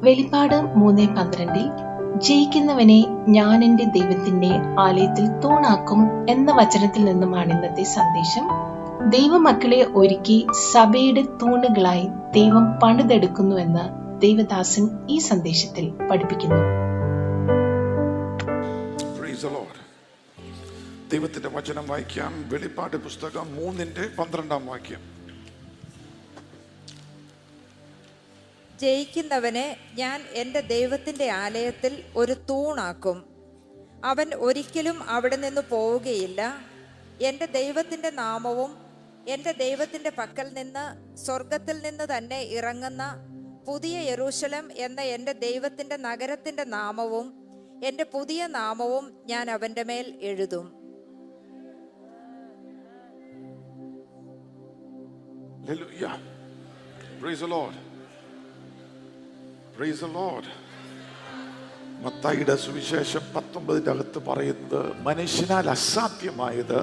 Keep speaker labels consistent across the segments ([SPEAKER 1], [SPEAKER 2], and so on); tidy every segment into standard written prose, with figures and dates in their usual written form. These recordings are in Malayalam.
[SPEAKER 1] വെളിപ്പാട് 3:12 ജയിക്കുന്നവനെ ഞാൻ എൻ്റെ ദൈവത്തിന്റെ ആലയത്തിൽ തൂണാക്കും എന്ന വചനത്തിൽ നിന്നുമാണ് ഇന്നത്തെ സന്ദേശം. ദൈവമക്കളെ ഒരുക്കി സഭയുടെ തൂണുകളായി ദൈവം പണിതെടുക്കുന്നുവെന്ന് ദൈവദാസൻ ഈ സന്ദേശത്തിൽ പഠിപ്പിക്കുന്നു.
[SPEAKER 2] ദൈവത്തിന്റെ വചനം വായിക്കാം. വെളിപ്പാട് പുസ്തകം 3:12
[SPEAKER 3] ജയിക്കുന്നവനെ ഞാൻ എൻ്റെ ദൈവത്തിൻ്റെ ആലയത്തിൽ ഒരു തൂണാക്കും. അവൻ ഒരിക്കലും അവിടെ നിന്ന് പോവുകയില്ല. എൻ്റെ ദൈവത്തിൻ്റെ നാമവും എൻ്റെ ദൈവത്തിൻ്റെ പക്കൽ നിന്ന് സ്വർഗത്തിൽ നിന്ന് തന്നെ ഇറങ്ങുന്ന പുതിയ യെരൂശലേം എന്ന എൻ്റെ ദൈവത്തിൻ്റെ നഗരത്തിൻ്റെ നാമവും എൻ്റെ പുതിയ നാമവും ഞാൻ അവൻ്റെ മേൽ എഴുതും.
[SPEAKER 2] Hallelujah. Praise the Lord. Praise the Lord. മത്തായിയുടെ സുവിശേഷം 19 പറയുന്നത് മനുഷ്യനാൽ അസാധ്യമായത്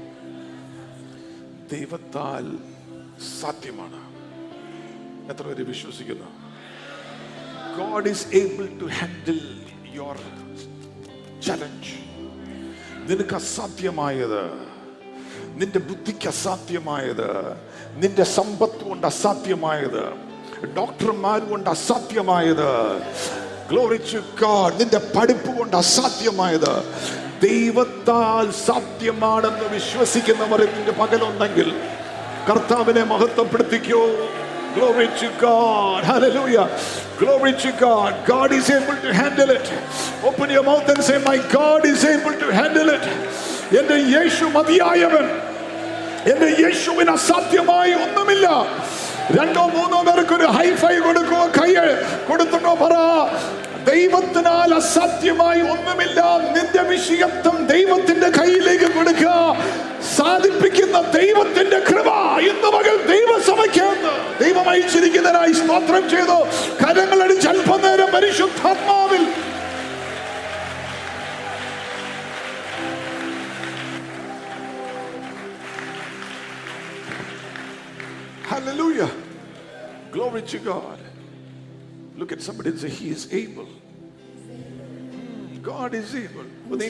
[SPEAKER 2] ദൈവത്താൽ സാധ്യമാണ്. എത്ര പേര് വിശ്വസിക്കുന്നു? God is able to handle your challenge. നിനക്ക് അസാധ്യമായത്, നിന്റെ ബുദ്ധിക്ക് അസാധ്യമായത്, നിന്റെ സമ്പത്ത് കൊണ്ട് അസാധ്യമായത്, ഡോക്ടർമാർ കൊണ്ട് അസാധ്യമായത്, ഗ്ലോറി ടു ഗോഡ്, നിന്റെ പഠിപ്പ് കൊണ്ട് അസാധ്യമായത് ദൈവത്താൽ സാധ്യമാണെന്ന് വിശ്വസിക്കുന്നവർ ഇതിന്റെ പകലുണ്ടെങ്കിൽ കർത്താവിനെ മഹത്വപ്പെടുത്തിക്കോ. Glory to God. Hallelujah. Glory to God. God is able to handle it. Open your mouth and say, my God is able to handle it. എൻ്റെ യേശു മതിയായവൻ. എൻ്റെ യേശുവിന് അസാധ്യമായി ഒന്നുമില്ല. 2-3 പേർക്ക് ഒരു ഹൈഫൈ കൊടുക്കുക, കൈ കൊടുത്തിട്ടോ പറ, ദൈവത്തിനാൽ അസാധ്യമായി ഒന്നുമില്ല. നിന്റെ വിഷയത്വം ദൈവത്തിന്റെ കയ്യിലേക്ക് കൊടുക്കുക. സാധിപ്പിക്കുന്ന ദൈവത്തിന്റെ കൃപ ഇന്ന് പകൽ ദൈവസഭയ്ക്ക് ദൈവം അയച്ചിരിക്കുന്നതിനായി സ്തോത്രം ചെയ്തു. കരങ്ങളടിച്ച് അല്പനേരം പരിശുദ്ധാത്മാവിൽ Hallelujah. Glory to God. Look at somebody and say, he is able. God is able.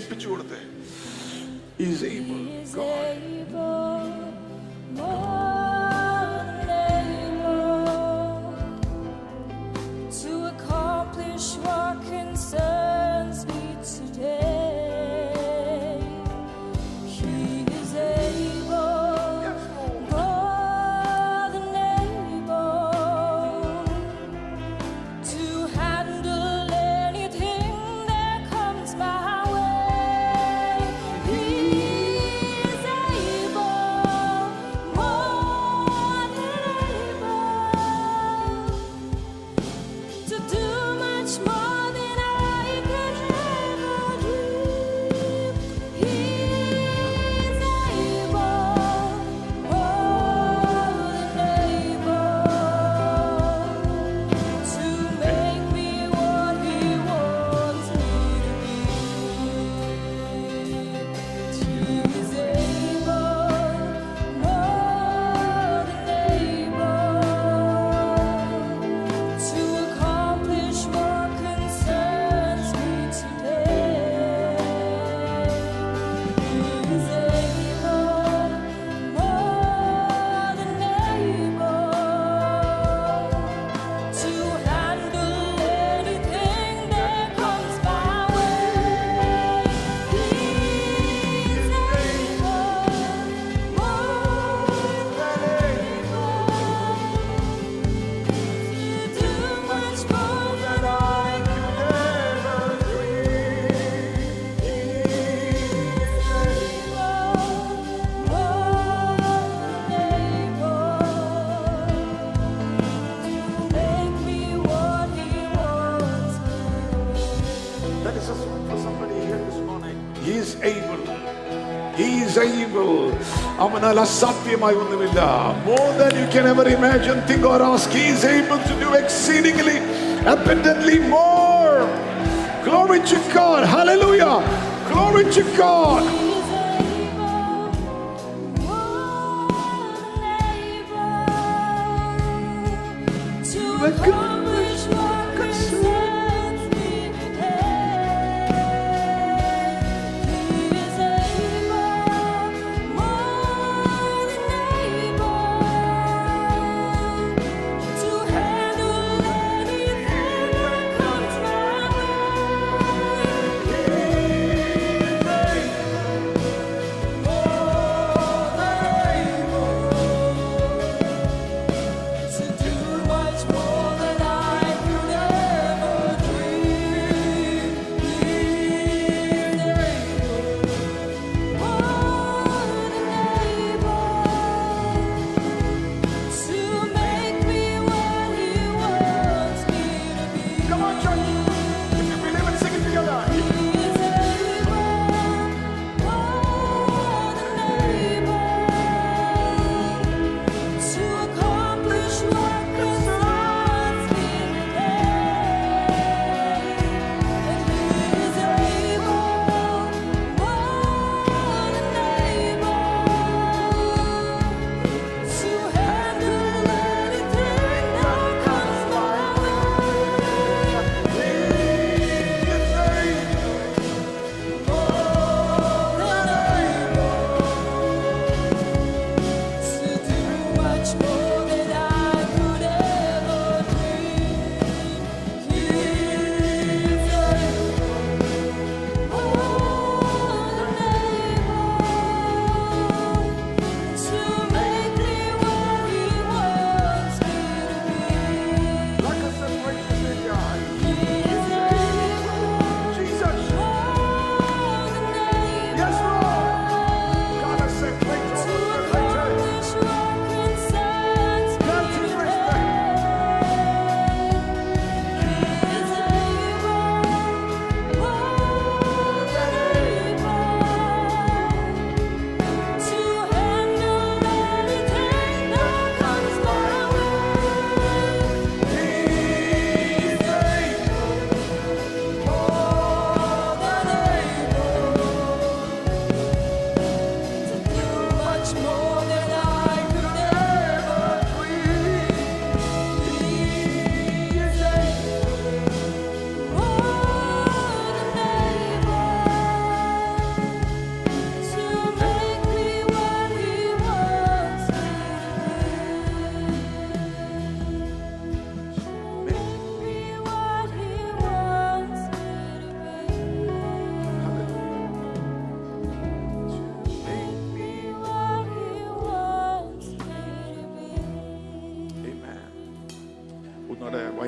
[SPEAKER 2] He is able. God.
[SPEAKER 4] To accomplish what concerns me today. He is able, more than able, to handle anything that comes my way. He is able, more than able, to do much more than I could ever dream. He is able, more than able, to make me what He wants me to be. He is able, more than able, to accomplish what concerns me today. He is able, more than able, to handle anything that comes my way. He is able, more than able, to do much more than I could ever dream. He is able, more than able, to make me what He wants me to be.
[SPEAKER 2] That is a song for somebody here this morning. He is able. He is able. അവനാൽ അസാധ്യമായി ഒന്നുമില്ല. More than you can ever imagine, think or ask. He is able to do exceedingly, abundantly more. Glory to God. Hallelujah. Glory to God.
[SPEAKER 4] He is able, more than able, to accomplish what concerns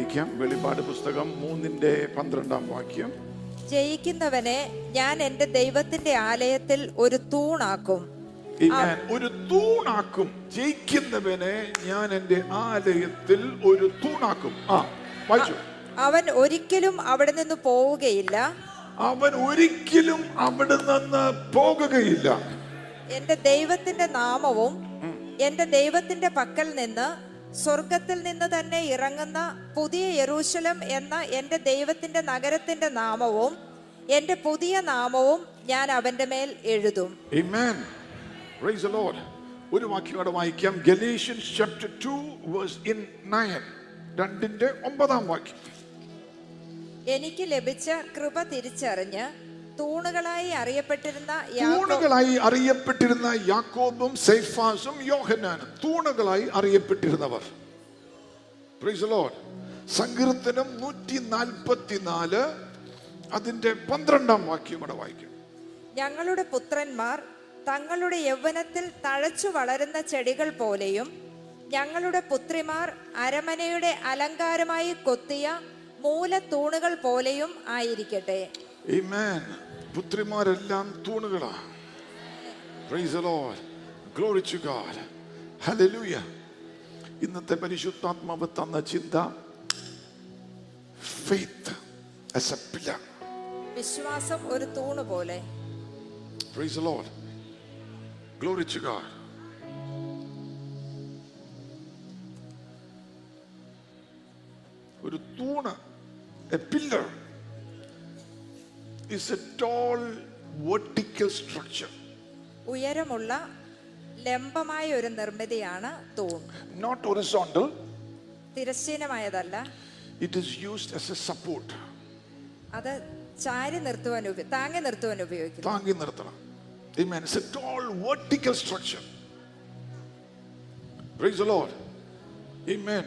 [SPEAKER 2] വായിക്കാം. വെളിപ്പാട് പുസ്തകം 3:12
[SPEAKER 3] ജയിക്കുന്നവനെ ഞാൻ എന്റെ ദൈവത്തിന്റെ ആലയത്തിൽ ഒരു തൂണാക്കും.
[SPEAKER 2] ഒരു തൂണാക്കും. ജയിക്കുന്നവനെ ഞാൻ എന്റെ ആലയത്തിൽ ഒരു തൂണാക്കും. വായിച്ചു.
[SPEAKER 3] അവൻ ഒരിക്കലും അവിടെ നിന്ന് പോവുകയില്ല.
[SPEAKER 2] അവൻ ഒരിക്കലും അവിടെ നിന്ന് പോകുകയില്ല.
[SPEAKER 3] എന്റെ ദൈവത്തിന്റെ നാമവും എന്റെ ദൈവത്തിന്റെ പക്കൽ നിന്ന് സ്വർഗത്തിൽ നിന്ന് തന്നെ ഇറങ്ങുന്ന പുതിയ യെരൂശലേം എന്ന എന്റെ ദൈവത്തിന്റെ നഗരത്തിന്റെ നാമവും എന്റെ പുതിയ നാമവും ഞാൻ അവന്റെ മേൽ എഴുതും.
[SPEAKER 2] Amen. Praise the Lord. ഒരു വാക്യം കൂടെ വായിക്കാം. Galatians chapter 2 verse 9. 2:9.
[SPEAKER 3] എനിക്ക് ലഭിച്ച കൃപ തിരിച്ചറിഞ്ഞ് തൂണുകളായി അറിയപ്പെട്ടിരുന്ന
[SPEAKER 2] യാക്കോബും സേഫാസും യോഹന്നാനും തൂണുകളായി അറിയപ്പെട്ടിരുന്നവർ. Praise the Lord. സങ്കീർത്തനം 144 അതിന്റെ 12 കൂടെ വായിക്കാം.
[SPEAKER 3] ഞങ്ങളുടെ പുത്രന്മാർ തങ്ങളുടെ യൗവനത്തിൽ തഴച്ചു വളരുന്ന ചെടികൾ പോലെയും ഞങ്ങളുടെ പുത്രിമാർ അരമനയുടെ അലങ്കാരമായി കൊത്തിയ മൂലത്തൂണുകൾ പോലെയും ആയിരിക്കട്ടെ.
[SPEAKER 2] Amen. പുത്രിമാരെല്ലാം തൂണുകളാണ്. Praise the Lord. Glory to God. Hallelujah. ഇന്നത്തെ പരിശുദ്ധാത്മാവ് തന്ന ചിന്ത faith as a pillar.
[SPEAKER 3] വിശ്വാസം ഒരു തൂണ് പോലെ.
[SPEAKER 2] Praise the Lord. Glory to God. ഒരു തൂണ്, a pillar is a tall vertical structure.
[SPEAKER 3] ഉയരമുള്ള ലംബമായ ഒരു നിർമ്മിതിയാണ് തൂൺ.
[SPEAKER 2] Not horizontal.
[SPEAKER 3] തിരശ്ചീനമായതല്ല.
[SPEAKER 2] It is used as a support.
[SPEAKER 3] അത് ചാരി നിർത്തുവാൻ താങ്ങി നിർത്തുവാൻ ഉപയോഗിക്കുന്നു.
[SPEAKER 2] താങ്ങി നിർത്തണം. Amen. It's a tall vertical structure. Praise the Lord. Amen.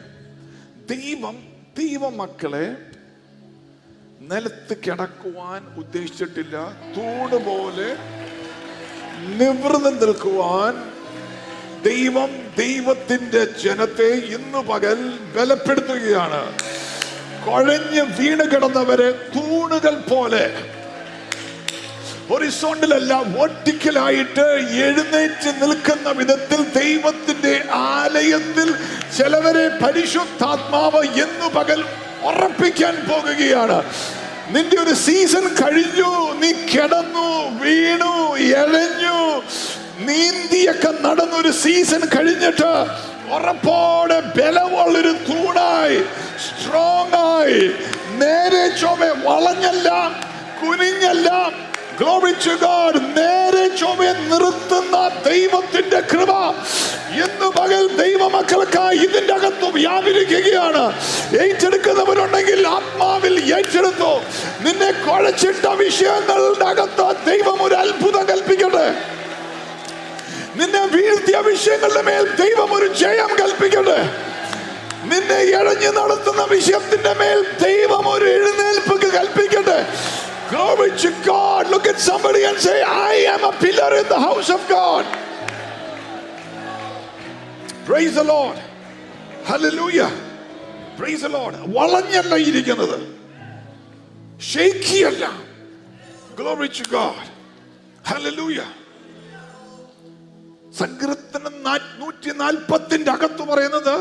[SPEAKER 2] ദൈവ മക്കളെ നിലത്ത് കിടക്കുവാൻ ഉദ്ദേശിച്ചിട്ടില്ല. തൂണ് പോലെ നിവർന്ന് നിൽക്കുവാൻ ദൈവത്തിന്റെ ജനത്തെ ഇന്നു പകൽ ബലപ്പെടുത്തുകയാണ്. കുഴഞ്ഞ് വീണ് കിടന്നവരെ തൂണുകൾ പോലെ ഹൊറിസോണ്ടലല്ല, വെർട്ടിക്കലായിട്ട് എഴുന്നേറ്റ് നിൽക്കുന്ന വിധത്തിൽ ദൈവത്തിന്റെ ആലയത്തിൽ ചിലവരെ പരിശുദ്ധാത്മാവ് ഇന്നു പകൽ ഉറപ്പിക്കാൻ പോകുകയാണ്. നിന്റെ ഒരു സീസൺ കഴിഞ്ഞു. നീ കിടന്നു, വീണു, എഴഞ്ഞു, നീന്തിയൊക്കെ നടന്നൊരു സീസൺ കഴിഞ്ഞിട്ട് ഉറപ്പോടെ ബലമുള്ളൊരു തൂണായി, സ്ട്രോങ് ആയി, നേരെ ചൊവ്വെ വളഞ്ഞല്ല, കുനിഞ്ഞല്ല, Glory to God, നേരെ ചൊവ്വെ നിർത്തുന്ന ദൈവത്തിന്റെ കൃപ ഇന്ന് പകൽ ദൈവമക്കൾക്കായി ഇതിന്റെ അകത്ത് വ്യാപരിക്കുകയാണ്. ഏറ്റെടുക്കുന്നവരുണ്ടെങ്കിൽ ആത്മാവിൽ ഏറ്റെടുത്തു. നിന്നെ കുഴച്ചിട്ട വിഷയങ്ങളുടെ അകത്ത് ദൈവം ഒരു അത്ഭുതം കൽപ്പിക്കട്ടെ. നിന്നെ വീഴ്ത്തിയ വിഷയങ്ങളുടെ മേൽ ദൈവം ഒരു ജയം കൽപ്പിക്കട്ടെ. നിന്നെ ഇഴഞ്ഞു നടത്തുന്ന വിഷയത്തിന്റെ മേൽ ദൈവം ഒരു എഴുന്നേൽപ്പ് കൽപ്പിക്കട്ടെ. Glory to God. Look at somebody and say, I am a pillar in the house of God. Praise the Lord. Hallelujah. Praise the Lord. വളഞ്ഞല്ല ഇരിക്കുന്നത്, ഷേക്കിയല്ല. Glory to God. Hallelujah. സങ്കീർത്തനം 140 അകത്ത് പറയുന്നത്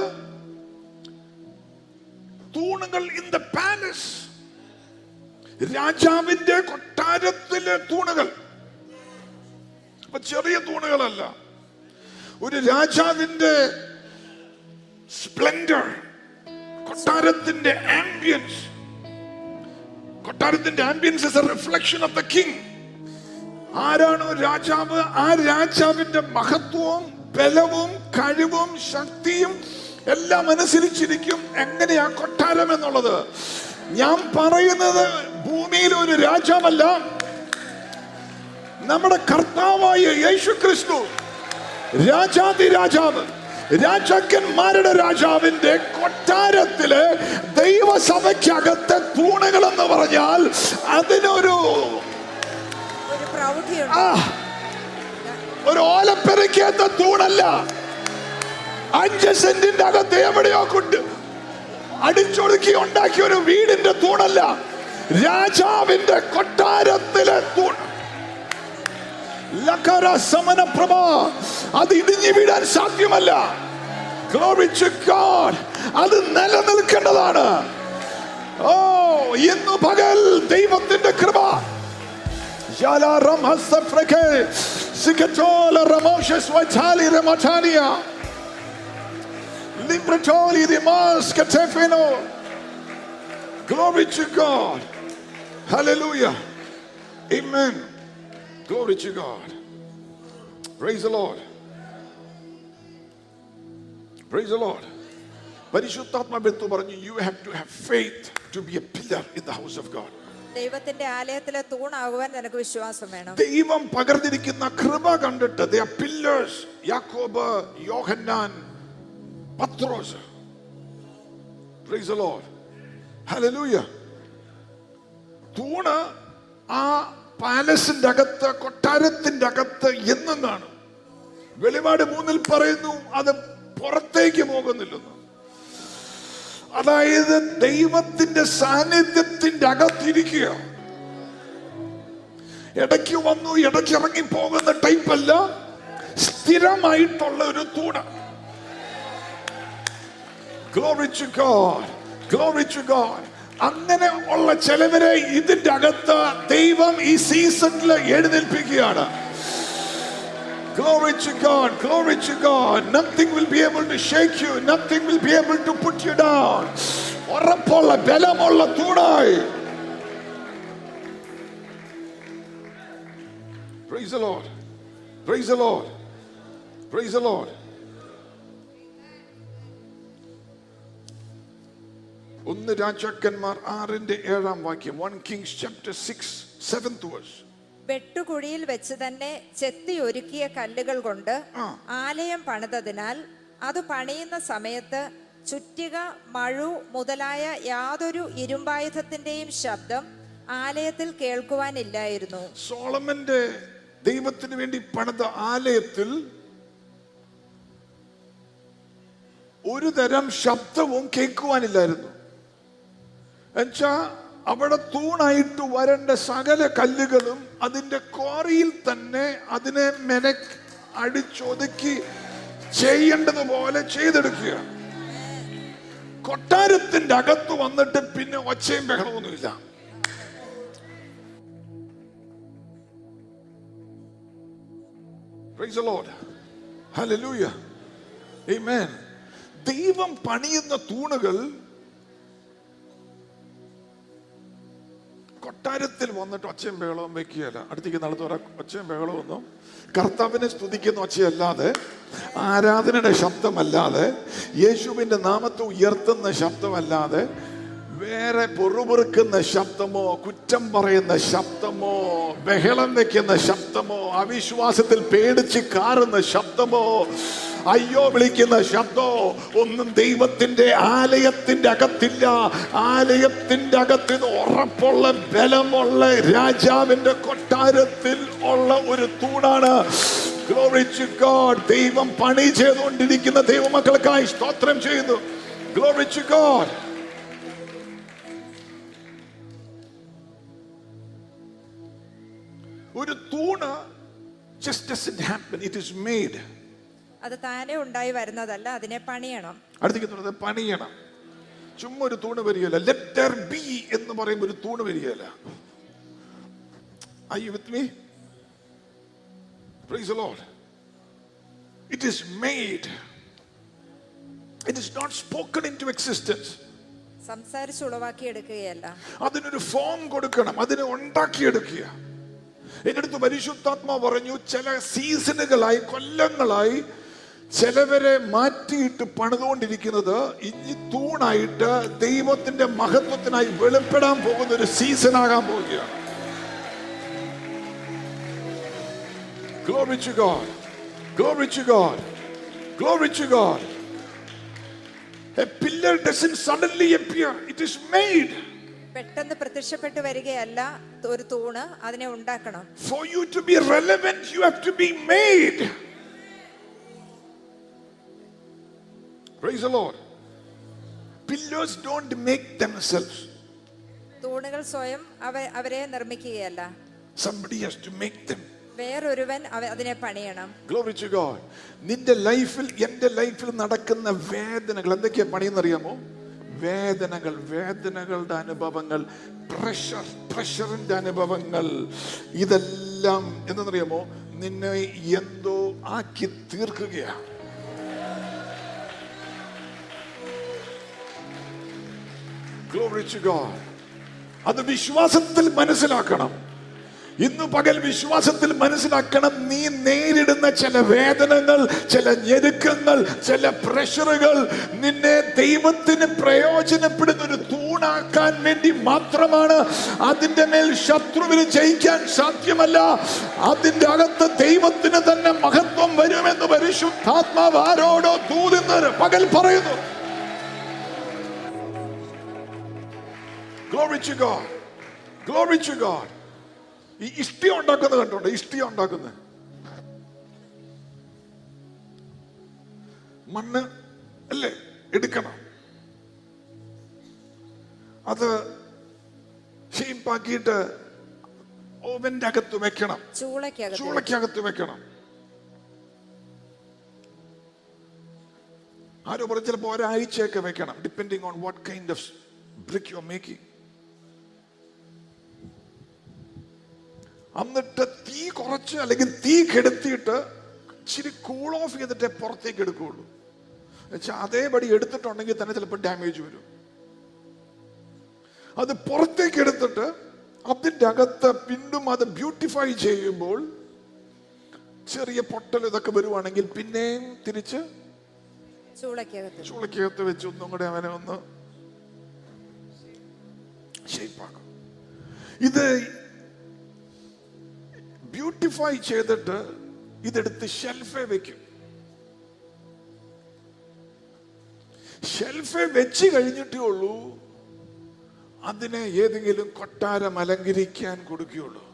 [SPEAKER 2] തൂണുകൾ ഇൻ ദ പാലസ്, രാജാവിന്റെ കൊട്ടാരത്തിലെ തൂണുകൾ. അപ്പൊ ചെറിയ തൂണുകളല്ല. ഒരു രാജാവിന്റെ സ്പ്ലെൻഡർ, കൊട്ടാരത്തിന്റെ ആംബിയൻസ്. കൊട്ടാരത്തിന്റെ ambience is a reflection of the king. ആരാണോ രാജാവ്, ആ രാജാവിന്റെ മഹത്വവും ബലവും കഴിവും ശക്തിയും എല്ലാം അനുസരിച്ചിരിക്കും എങ്ങനെയാ കൊട്ടാരം എന്നുള്ളത്. ഞാൻ പറയുന്നത് ഭൂമിയിൽ ഒരു രാജാവല്ല, നമ്മുടെ കർത്താവായ യേശുക്രിസ്തു രാജാതിരാജാവ്, രാജാക്കന്മാരുടെ രാജാവിന്റെ കൊട്ടാരത്തിലെ ദൈവസഭയ്ക്കകത്തെ തൂണുകൾ എന്ന് പറഞ്ഞാൽ അതിനൊരു ഒരു ഓലപ്പെരയ്ക്കകത്ത തൂണല്ല. 5 സെന്റിന്റെ അകത്ത് എവിടെയോ കൊണ്ട് അടിച്ചൊതുക്കി ഉണ്ടാക്കിയ ഒരു വീടിന്റെ തൂണല്ല, രാജാവിന്റെ കൊട്ടാരത്തിലെ തൂൺ. ലക്കര സമനപ്രഭ, അത് ഇടിഞ്ഞു വീഴാൻ സാധ്യമല്ല. Glory to God. അത് നിലനിൽക്കേണ്ടതാണ്. ഓ, ഇന്നു പകൽ ദൈവത്തിന്റെ കൃപ. Glory to God. Hallelujah. Amen. Glory to God. Praise the Lord. Praise the Lord. പരിശുദ്ധാത്മാവെടുത്തു പറഞ്ഞു, you have to have faith to be a pillar in the house of God.
[SPEAKER 3] ദൈവത്തിന്റെ ആലയത്തിലെ തൂണാകുവാൻ നിനക്ക് വിശ്വാസം വേണം.
[SPEAKER 2] ദൈവം പകർന്നിരിക്കുന്ന കൃപ കണ്ടിട്ട് they are pillars. യാക്കോബ്, യോഹന്നാൻ, പത്രോസ്. Praise the Lord. Hallelujah. തൂണ് ആ പാലസിന്റെ അകത്ത്, കൊട്ടാരത്തിന്റെ അകത്ത് എന്നെന്നാണ്. വെളിപാട് 3 പറയുന്നു അത് പുറത്തേക്ക് പോകുന്നില്ലെന്ന്. അതായത് ദൈവത്തിന്റെ സാന്നിധ്യത്തിന്റെ അകത്തിരിക്കുക. ഇടയ്ക്ക് വന്നു ഇടയ്ക്ക് ഇറങ്ങി പോകുന്ന ടൈപ്പല്ല, സ്ഥിരമായിട്ടുള്ള ഒരു തൂണ്. Glory to God. Glory to God. അങ്ങനെ ഉള്ള ചിലവരെ ഇതിന്റെ അകത്ത് ദൈവം ഈ സീസണിൽ എഴുന്നേൽപ്പിക്കുകയാണ്. Glory to God, glory to God. Nothing will be able to shake you. Nothing will be able to put you down. ഉറപ്പുള്ള ബലമുള്ള തൂണായി. Praise the Lord. Praise the Lord. Praise the Lord. 1 രാജാക്കന്മാർ 6:7 1 Kings chapter 6 7th verse.
[SPEAKER 3] വെട്ടുകുഴിയിൽ വെച്ച് തന്നെ ചെത്തി ഒരുക്കിയ കല്ലുകൾ കൊണ്ട് ആലയം പണിതതിനാൽ അത് പണിയുന്ന സമയത്ത് ചുറ്റിക, മഴു മുതലായ യാതൊരു ഇരുമ്പായുധത്തിന്റെയും ശബ്ദം ആലയത്തിൽ കേൾക്കുവാനില്ലായിരുന്നു.
[SPEAKER 2] സോളമന്റെ ദൈവത്തിന് വേണ്ടി പണിത ആലയത്തിൽ ഒരു തരം ശബ്ദവും കേൾക്കുവാനില്ലായിരുന്നു. എന്നുവെച്ചാ അവിടെ തൂണായിട്ട് വരേണ്ട സകല കല്ലുകളും അതിന്റെ ക്വാറിയിൽ തന്നെ അതിനെ അടിച്ചൊതുക്കി ചെയ്യേണ്ടതുപോലെ ചെയ്തെടുക്കുക. കൊട്ടാരത്തിന്റെ അകത്ത് വന്നിട്ട് പിന്നെ ഒച്ചയും ബഹളമൊന്നുമില്ല. Praise the Lord. Hallelujah. Amen. ദൈവം പണിയുന്ന തൂണുകൾ കൊട്ടാരത്തിൽ വന്നിട്ട് ഒച്ചയും ബഹളവും വെക്കുകയല്ല. അടുത്തേക്ക് നടത്തുക. ഒച്ചയും ബഹളമൊന്നും കർത്താവിനെ സ്തുതിക്കുന്ന ഒച്ചയല്ലാതെ, ആരാധനയുടെ ശബ്ദമല്ലാതെ, യേശുവിന്റെ നാമത്തെ ഉയർത്തുന്ന ശബ്ദമല്ലാതെ, വേറെ പൊറുപൊറുക്കുന്ന ശബ്ദമോ, കുറ്റം പറയുന്ന ശബ്ദമോ, ബഹളം വെക്കുന്ന ശബ്ദമോ, അവിശ്വാസത്തിൽ പേടിച്ച് കാറുന്ന ശബ്ദമോ, അയ്യോ വിളിക്കുന്ന ശബ്ദോ ഒന്നും ദൈവത്തിന്റെ ആലയത്തിന്റെ അകത്തില്ല. ആലയത്തിന്റെ അകത്ത് ഉറപ്പുള്ള ബലമുള്ള രാജാവിന്റെ കൊട്ടാരത്തിൽ ഉള്ള ഒരു തൂണാണ്. Glory to God. ദൈവം പണി ചെയ്തുകൊണ്ടിരിക്കുന്ന ദൈവമക്കൾക്കായി സ്തോത്രം ചെയ്യുന്നു. Glory to God. ഒരു തൂണ് just doesn't happen. It is made.
[SPEAKER 3] അത് താനെ ഉണ്ടായി വരുന്നതല്ല, അതിനെ പണിയണം.
[SPEAKER 2] അടുത്തേക്ക് പണിയണം. ചുമ്മാ ഒരു തൂണ് വരികയല്ല. ലെറ്റ് ദെയർ ബി എന്ന് പറയുമ്പോൾ ഒരു തൂണ് വരികയല്ല. Are you with me? Praise the Lord. It is made. It is not spoken into existence.
[SPEAKER 3] സംസാരിച്ച് ഉളവാക്കി എടുക്കുകയല്ല.
[SPEAKER 2] അതിനൊരു ഫോം കൊടുക്കണം, അതിനെ ഉണ്ടാക്കിയെടുക്കുക. എന്റെ അടുത്ത് പരിശുദ്ധാത്മാ പറഞ്ഞു, ചില സീസണുകളായി, കൊല്ലങ്ങളായി ചിലവരെ മാറ്റിയിട്ട് പണിതുകൊണ്ടിരിക്കുന്നത് ഈ തൂണായിട്ട് ദൈവത്തിന്റെ മഹത്വത്തിനായി വെളിപ്പെടാൻ പോകുന്ന ഒരു സീസൺ ആകാൻ പോവുകയാണ്. Glory to God. Glory to God. Glory to God. A pillar doesn't suddenly appear. It is made.
[SPEAKER 3] പെട്ടെന്ന് പ്രത്യക്ഷപ്പെട്ടു വരികയല്ല ഒരു തൂണ്, അതിനെ ഉണ്ടാക്കണം.
[SPEAKER 2] For you to be relevant, you have to be made. Praise the Lord. pillars don't make themselves.
[SPEAKER 3] തൂണുകൾ സ്വയം അവരെ നിർമ്മിക്കുകയല്ല.
[SPEAKER 2] Somebody has to make them.
[SPEAKER 3] വേറൊരുവൻ അതിനെ പണിയണം.
[SPEAKER 2] Glory to God. നിന്റെ ലൈഫിൽ, എന്റെ ലൈഫിൽ നടക്കുന്ന വേദനകൾ എന്തൊക്കെയാ പണിയെന്നറിയാമോ? വേദനകളുടെ അനുഭവങ്ങൾ, പ്രഷറിന്റെ അനുഭവങ്ങൾ, ഇതെല്ലാം എന്തെന്നറിയാമോ? നിന്നെ എന്തോ ആക്കി തീർക്കുകയാണ്. Glory to God. അത് വിശ്വാസത്തിൽ മനസ്സിലാക്കണം. ഇന്ന് പകൽ വിശ്വാസത്തിൽ മനസ്സിലാക്കണം, നീ നേരിടുന്ന ചില വേദനകൾ, ചില ഞെരുക്കങ്ങൾ, ചില പ്രഷറുകൾ നിന്നെ ദൈവത്തിന് പ്രയോജനപ്പെടുന്ന ഒരു തൂണാക്കാൻ വേണ്ടി മാത്രമാണ്. അതിന്റെ മേൽ ശത്രുവിന് ജയിക്കാൻ സാധ്യമല്ല. അതിന്റെ അകത്ത് ദൈവത്തിന് തന്നെ മഹത്വം വരുമെന്ന് പരിശുദ്ധാത്മാവ് ആരോടോ ദൂതുന്ന പകൽ പറയുന്നു. Glory to God. Glory to God. ഈ ഇഷ്ടി ഉണ്ടാക്കുന്നത് കണ്ടോണ്ട്, ഇഷ്ടി ഉണ്ടാക്കുന്നത് മണ്ണ് അല്ലേ എടുക്കണം, അത് ഷേപ്പാക്കിയിട്ട് ഓവന്റെ അകത്ത് വെക്കണം, ചൂളക്കകത്ത് വെക്കണം. ആരോ പറഞ്ഞു ചിലപ്പോ ഒരാഴ്ചയൊക്കെ വെക്കണം, depending on what kind of brick you are making. എന്നിട്ട് തീ കുറച്ച് അല്ലെങ്കിൽ തീ കെടുത്തിയിട്ട് ഇച്ചിരി കൂൾ ഓഫ് ചെയ്തിട്ടേ പുറത്തേക്ക് എടുക്കുകയുള്ളൂ. എന്നുവെച്ചാൽ അതേപടി എടുത്തിട്ടുണ്ടെങ്കിൽ തന്നെ ചിലപ്പോൾ ഡാമേജ് വരും. അത് പുറത്തേക്ക് എടുത്തിട്ട് അതിൻ്റെ അകത്ത് വീണ്ടും അത് ബ്യൂട്ടിഫൈ ചെയ്യുമ്പോൾ ചെറിയ പൊട്ടൽ ഇതൊക്കെ വരുവാണെങ്കിൽ പിന്നെയും തിരിച്ച് ചൂളക്കകത്ത് വെച്ച് ഒന്നും കൂടെ അവനെ ഒന്ന് ഷേപ്പാക്കും. ഇത് ബ്യൂട്ടിഫൈ ചെയ്തിട്ട് ഇതെടുത്ത് ഷെൽഫേ വെക്കും. ഷെൽഫേ വെച്ച് കഴിഞ്ഞിട്ടേ ഉള്ളൂ അതിനെ ഏതെങ്കിലും കൊട്ടാരം അലങ്കരിക്കാൻ കൊടുക്കുകയുള്ളൂ.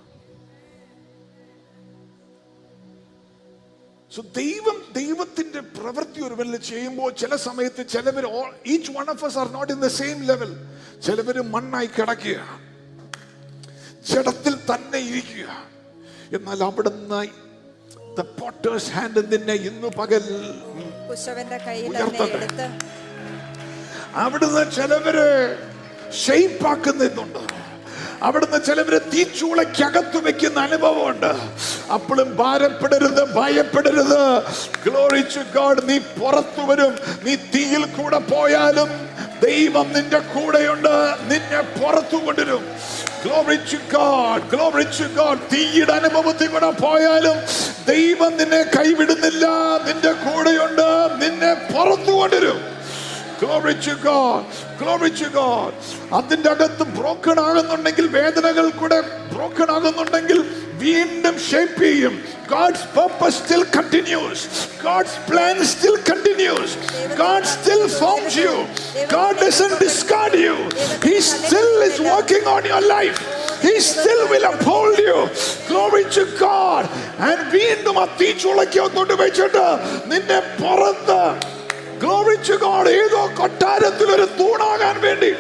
[SPEAKER 2] ദൈവത്തിന്റെ പ്രവൃത്തി ഒരുവനിൽ ചെയ്യുമ്പോൾ ചില സമയത്ത് ചിലവർ, each one of us are not in the same level. ചിലവര് മണ്ണായി കിടക്കുക, ജഡത്തിൽ തന്നെ ഇരിക്കുക. എന്നാൽ അവിടുന്ന് the potter's hand നിന്നെ ഇന്ന് പകൽ ഉയർത്തട്ടെ. അവിടുന്ന് ചിലവര് ഷേപ്പാക്കുന്നുണ്ട്, അവിടുന്ന് ചിലവര് തീച്ചൂളക്കകത്ത് വെക്കുന്ന അനുഭവമുണ്ട്. അപ്പോഴും ഭാരപ്പെടരുത്, ഭയപ്പെടരുത്. Glory to God. നീ പുറത്തു വരും. നീ തീയിൽ കൂടെ പോയാലും ദൈവം നിന്റെ കൂടെയുണ്ട്, നിന്നെ പുറത്തു കൊണ്ടുവരും. Glory to God. Glory to God. തീയുടെ അനുഭവത്തിൽ കൂടെ പോയാലും ദൈവം നിന്നെ കൈവിടുന്നില്ല, നിന്റെ കൂടെയുണ്ട്, നിന്നെ പുറത്തു കൊണ്ടുവരും. Glory to God. Glory to God. അതിന്റെ അകത്ത് ബ്രോക്കൺ ആകുന്നുണ്ടെങ്കിൽ, വേദനകൾ കൂടെ ബ്രോക്കൺ ആകുന്നുണ്ടെങ്കിൽ വീണ്ടും ഷേപ്പ് ചെയ്യും. God's purpose still continues. God's plan still continues. God still forms you. God doesn't discard you. He still is working on your life. He still will uphold you. Glory to God. And വീണ്ടും ആ തീച്ചുളക്കകത്തോട്ട് വെച്ചിട്ട് നിന്നെ പുറത്ത്, Glory to God, ഏതോ കൊട്ടാരത്തിൽ ഒരു തൂണാകാൻ വേണ്ടി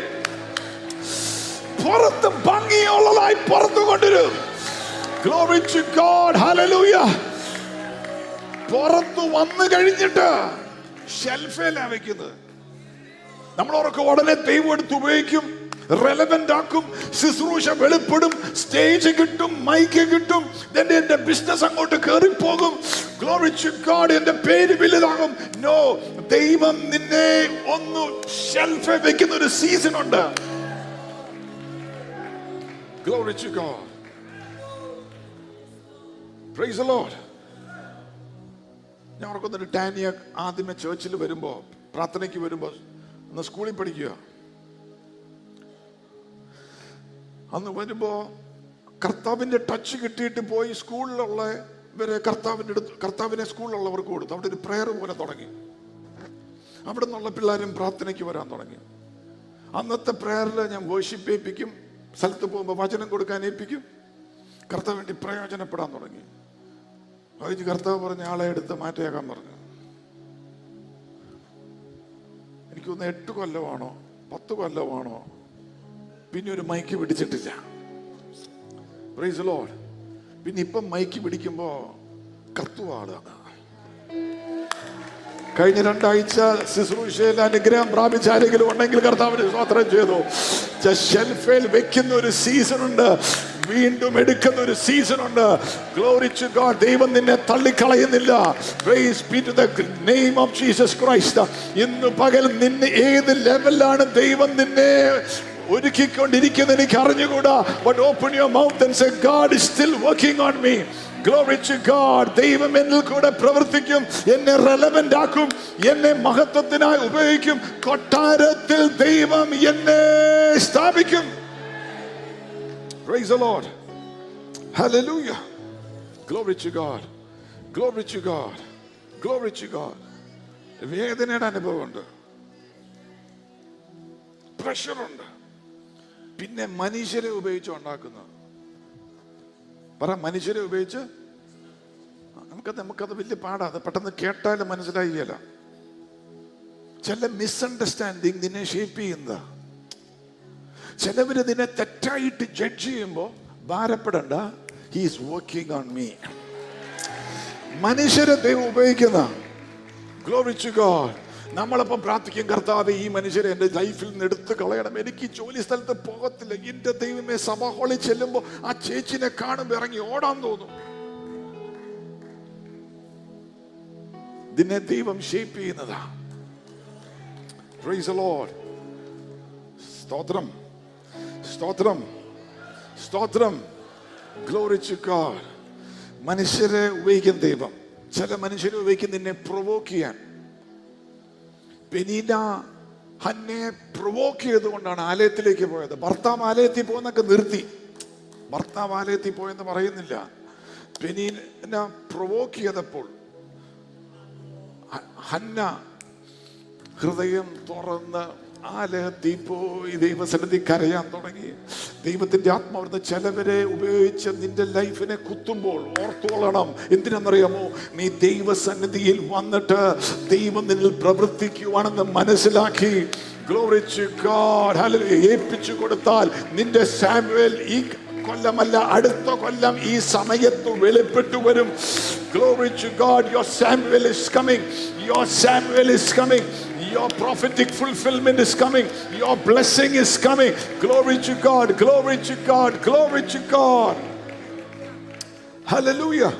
[SPEAKER 2] പുറത്ത് ഭംഗിയുള്ളതായി പുറത്തു കൊണ്ടുവരും. Glory to God. Hallelujah. പുറത്തു വന്നു കഴിഞ്ഞിട്ട് ഷെൽഫേലാ വെക്കുന്നത്. നമ്മളോരൊക്കെ ഉടനെ ദൈവം എടുത്ത് ഉപയോഗിക്കും, റെലവന്റ് ആക്കും, ശുശ്രൂഷ വെളിപ്പെടും, സ്റ്റേജ് കിട്ടും, മൈക്ക് കിട്ടും, എന്റെ ബിസിനസ് അങ്ങോട്ട് കയറിപ്പോകും. Glory to God. എന്റെ പേര് വലുതാകും. നോ, ദൈവം നിന്നെ ഒന്ന് ഷെൽഫേ വെക്കുന്ന ഒരു സീസൺ ഉണ്ട്. Glory to God. Praise the Lord. ഞാൻ ഓർക്കുന്നൊരു ടാനിയ ആദ്യമേ ചേർച്ചിൽ വരുമ്പോ, പ്രാർത്ഥനയ്ക്ക് വരുമ്പോ, അന്ന് സ്കൂളിൽ പഠിക്കുക, അന്ന് വരുമ്പോ കർത്താവിന്റെ ടച്ച് കിട്ടിയിട്ട് പോയി സ്കൂളിലുള്ള ഇവരെ കർത്താവിനെ സ്കൂളിലുള്ളവർക്ക് കൊടുത്തു. അവിടെ ഒരു പ്രെയർ പോലെ തുടങ്ങി. അവിടെ നിന്നുള്ള പിള്ളേരും പ്രാർത്ഥനയ്ക്ക് വരാൻ തുടങ്ങി. അന്നത്തെ പ്രെയറിൽ ഞാൻ വേർഷിപ്പ് ഏൽപ്പിക്കും, സ്ഥലത്ത് പോകുമ്പോൾ വചനം കൊടുക്കാൻ ഏൽപ്പിക്കും, കർത്താവ് വേണ്ടി പ്രയോജനപ്പെടാൻ തുടങ്ങി. കഴിഞ്ഞ് കർത്താവ് പറഞ്ഞ ആളെ എടുത്ത് മാറ്റിയേക്കാൻ പറഞ്ഞു. എനിക്കൊന്ന് 8 കൊല്ലമാണോ 10 കൊല്ലമാണോ പിന്നെ ഒരു മൈക്ക് പിടിച്ചിട്ടില്ല. Praise the Lord. പിന്നെ ഇപ്പം മൈക്ക് പിടിക്കുമ്പോ കത്തുവാളാണ്. കഴിഞ്ഞ 2 ആഴ്ച ശുശ്രൂഷയിൽ അനുഗ്രഹം പ്രാപിച്ച ആരെങ്കിലും ഉണ്ടെങ്കിൽ കർത്താവിന് സ്തോത്രം ചെയ്തു. ഷെൽഫിൽ വെക്കുന്ന ഒരു സീസൺ ഉണ്ട്, വീണ്ടും എടുക്കുന്ന ഒരു സീസൺ ഉണ്ട്. Glory to God. ദൈവം നിന്നെ തള്ളിക്കളയുന്നില്ല. Praise be to the name of Jesus Christ. ഇന്ന് പകൽ നിന്നെ ഏത് ലെവലിലാണ് ദൈവം നിന്നെ ഒരുക്കിക്കൊണ്ടിരിക്കുന്നത് എനിക്ക് അറിഞ്ഞുകൂടാ. But open your mouth and say God is still working on me. Glory to God. ദൈവം എന്നിൽ കൂടെ പ്രവർത്തിക്കും, എന്നെ റെലവന്റ് ആക്കും, എന്നെ മഹത്വത്തിനായി ഉപയോഗിക്കും. കൊട്ടാരത്തിൽ ദൈവം എന്നെ സ്ഥാപിക്കും. Praise the Lord. Hallelujah. Glory to God. Glory to God. Glory to God. വേദനയുടെ അനുഭവമുണ്ട്, പ്രഷറുണ്ട്, പിന്നെ മനുഷ്യരെ ഉപയോഗിച്ച് ഉണ്ടാക്കുന്നത്. പറ, മനുഷ്യരെ ഉപയോഗിച്ച്. നമുക്കത് വലിയ പാടാണ്. അത് പെട്ടെന്ന് കേട്ടാലും മനസ്സിലായില്ല. ചില മിസ്അണ്ടർസ്റ്റാൻഡിങ് നിന്നെ ഷേപ്പ് ചെയ്യുന്നതാ. ചിലവര് നിന്നെ തെറ്റായിട്ട് ജഡ്ജ് ചെയ്യുമ്പോ ഭാരപ്പെടണ്ട. He is working on me. മനുഷ്യരെ ദൈവം ഉപയോഗിക്കുന്ന. Glory to God. നമ്മളപ്പം പ്രാർത്ഥിക്കും, കർത്താവേ ഈ മനുഷ്യരെ എൻ്റെ ലൈഫിൽ നിന്ന് എടുത്ത് കളയണം, എനിക്ക് ജോലി സ്ഥലത്ത് പോകത്തില്ല. എൻ്റെ ദൈവമേ, സഭ ഹാളിൽ ചെല്ലുമ്പോൾ ആ ചേച്ചിനെ കാണുമ്പോൾ ഇറങ്ങി ഓടാൻ തോന്നും. ഇതിനെ ദൈവം ഷേപ്പ് ചെയ്യുന്നതാ. Praise the Lord. സ്തോത്രം, സ്തോത്രം, സ്തോത്രം. Glory to God. മനുഷ്യരെ ഉപയോഗിക്കുന്ന ദൈവം. ചില മനുഷ്യരെ ഉപയോഗിക്കും നിന്നെ പ്രൊവോക്ക് ചെയ്യാൻ. പെനീന ഹന്നയെ പ്രൊവോക്ക് ചെയ്തുകൊണ്ടാണ് ആലയത്തിലേക്ക് പോയത്. ഭർത്താവ് ആലയത്തിൽ പോകുന്നൊക്കെ നിർത്തി. ഭർത്താവ് ആലയത്തിൽ പോയെന്ന് പറയുന്നില്ല. പെനീന പ്രൊവോക്ക് ചെയ്തപ്പോൾ ഹന്ന ഹൃദയം തുറന്ന് ആലയത്തിൽ പോയി ദൈവസന്നിധി കരയാൻ തുടങ്ങി. ദൈവത്തിന്റെ ആത്മാവിന് ചിലവരെ ഉപയോഗിച്ച് നിന്റെ ലൈഫിനെ കുത്തുമ്പോൾ ഓർത്തോളണം. എന്തിനെന്നറിയാമോ? നീ ദൈവസന്നിധിയിൽ വന്നിട്ട് ദൈവം നിന്നിൽ പ്രവർത്തിക്കുവാണെന്ന് മനസ്സിലാക്കി ഗ്ലോറി ടു ഗോഡ് ഹല്ലേലൂയ ഏൽപ്പിച്ചു കൊടുത്താൽ നിന്റെ സാമുവേൽ ഈ കൊല്ലമല്ല അടുത്ത കൊല്ലം ഈ സമയത്ത് വെളിപ്പെട്ടു വരും. Glory to God. Your Samuel is coming. Your Samuel is coming. Your prophetic fulfillment is coming. Your blessing is coming. Glory to God. Glory to God. Glory to God. Hallelujah.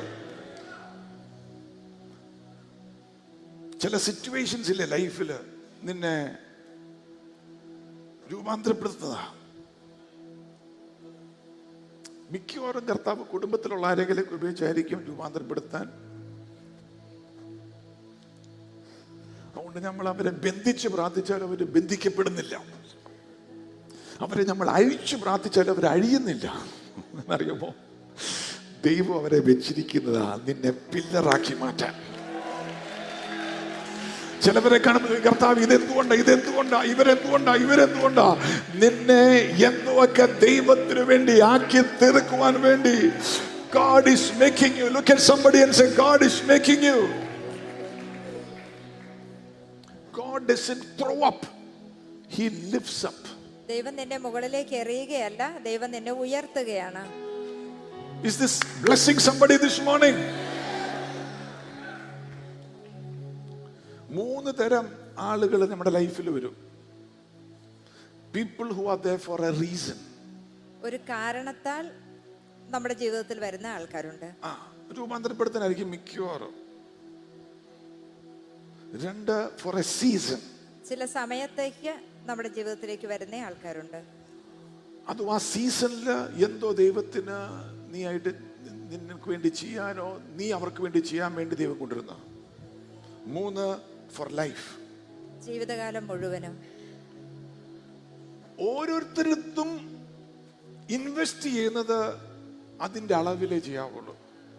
[SPEAKER 2] ചില സിറ്റുവേഷൻസ് ഇല്ലേ ലൈഫിൽ നിന്നെ രൂപാന്തരപ്പെടുത്തുന്നതാ. മിക്കവാറും കർത്താവ് കുടുംബത്തിലുള്ള ആരെങ്കിലും ഉപയോഗിച്ചായിരിക്കും രൂപാന്തരപ്പെടുത്താൻ. അതുകൊണ്ട് നമ്മൾ അവരെ ബന്ധിച്ച് പ്രാർത്ഥിച്ചാൽ അവർ ബന്ധിക്കപ്പെടുന്നില്ല. അവരെ നമ്മൾ അഴിച്ചു പ്രാർത്ഥിച്ചാൽ അവർ അഴിയുന്നില്ല. എന്നറിയുമോ? ദൈവം അവരെ വെച്ചിരിക്കുന്നതാ നിന്നെ പില്ലറാക്കി മാറ്റാൻ. ചിലവരെ കാണുമ്പോൾ കർത്താവ് ഇവരെന്തുകൊണ്ടാ നിന്നെ എന്തൊക്കെ ദൈവത്തിന് വേണ്ടി ആക്കി തീർക്കുവാൻ വേണ്ടി. God is making you. Look at somebody and say, God is making you. God doesn't throw up. He lifts up.
[SPEAKER 3] ദൈവം നിന്നെ മുകളിലേക്ക് എറിയുകയല്ല, ദൈവം നിന്നെ ഉയർത്തുകയാണ്.
[SPEAKER 2] Is this blessing somebody this morning? 3 തരം ആളുകൾ നമ്മുടെ ലൈഫിൽ വരും. People who are there for a reason.
[SPEAKER 3] ഒരു കാരണത്താൽ നമ്മുടെ ജീവിതത്തിൽ വരുന്ന ആൾക്കാരുണ്ട്.
[SPEAKER 2] രൂപാന്തരപ്പെടുത്താനായിരിക്കും മിക്കവാറും. 2 for a season.
[SPEAKER 3] ചില സമയത്തേക്ക് നമ്മുടെ ജീവിതത്തിലേക്ക് വരുന്ന ആൾക്കാരുണ്ട്.
[SPEAKER 2] അതും ആ സീസണിൽ എന്തോ ദൈവത്തിന് നീ ആയിട്ട് നിനക്ക് വേണ്ടി ചെയ്യാനോ നീ അവർക്ക് വേണ്ടി ചെയ്യാൻ വേണ്ടി ദൈവം കൊണ്ടിരുന്ന. 3 for life.
[SPEAKER 3] ജീവിതകാലം മുഴുവനും.
[SPEAKER 2] ഓരോരുത്തരും ഇൻവെസ്റ്റ് ചെയ്യുന്നത് അതിന്റെ അളവിലേ ചെയ്യാവുള്ളൂ.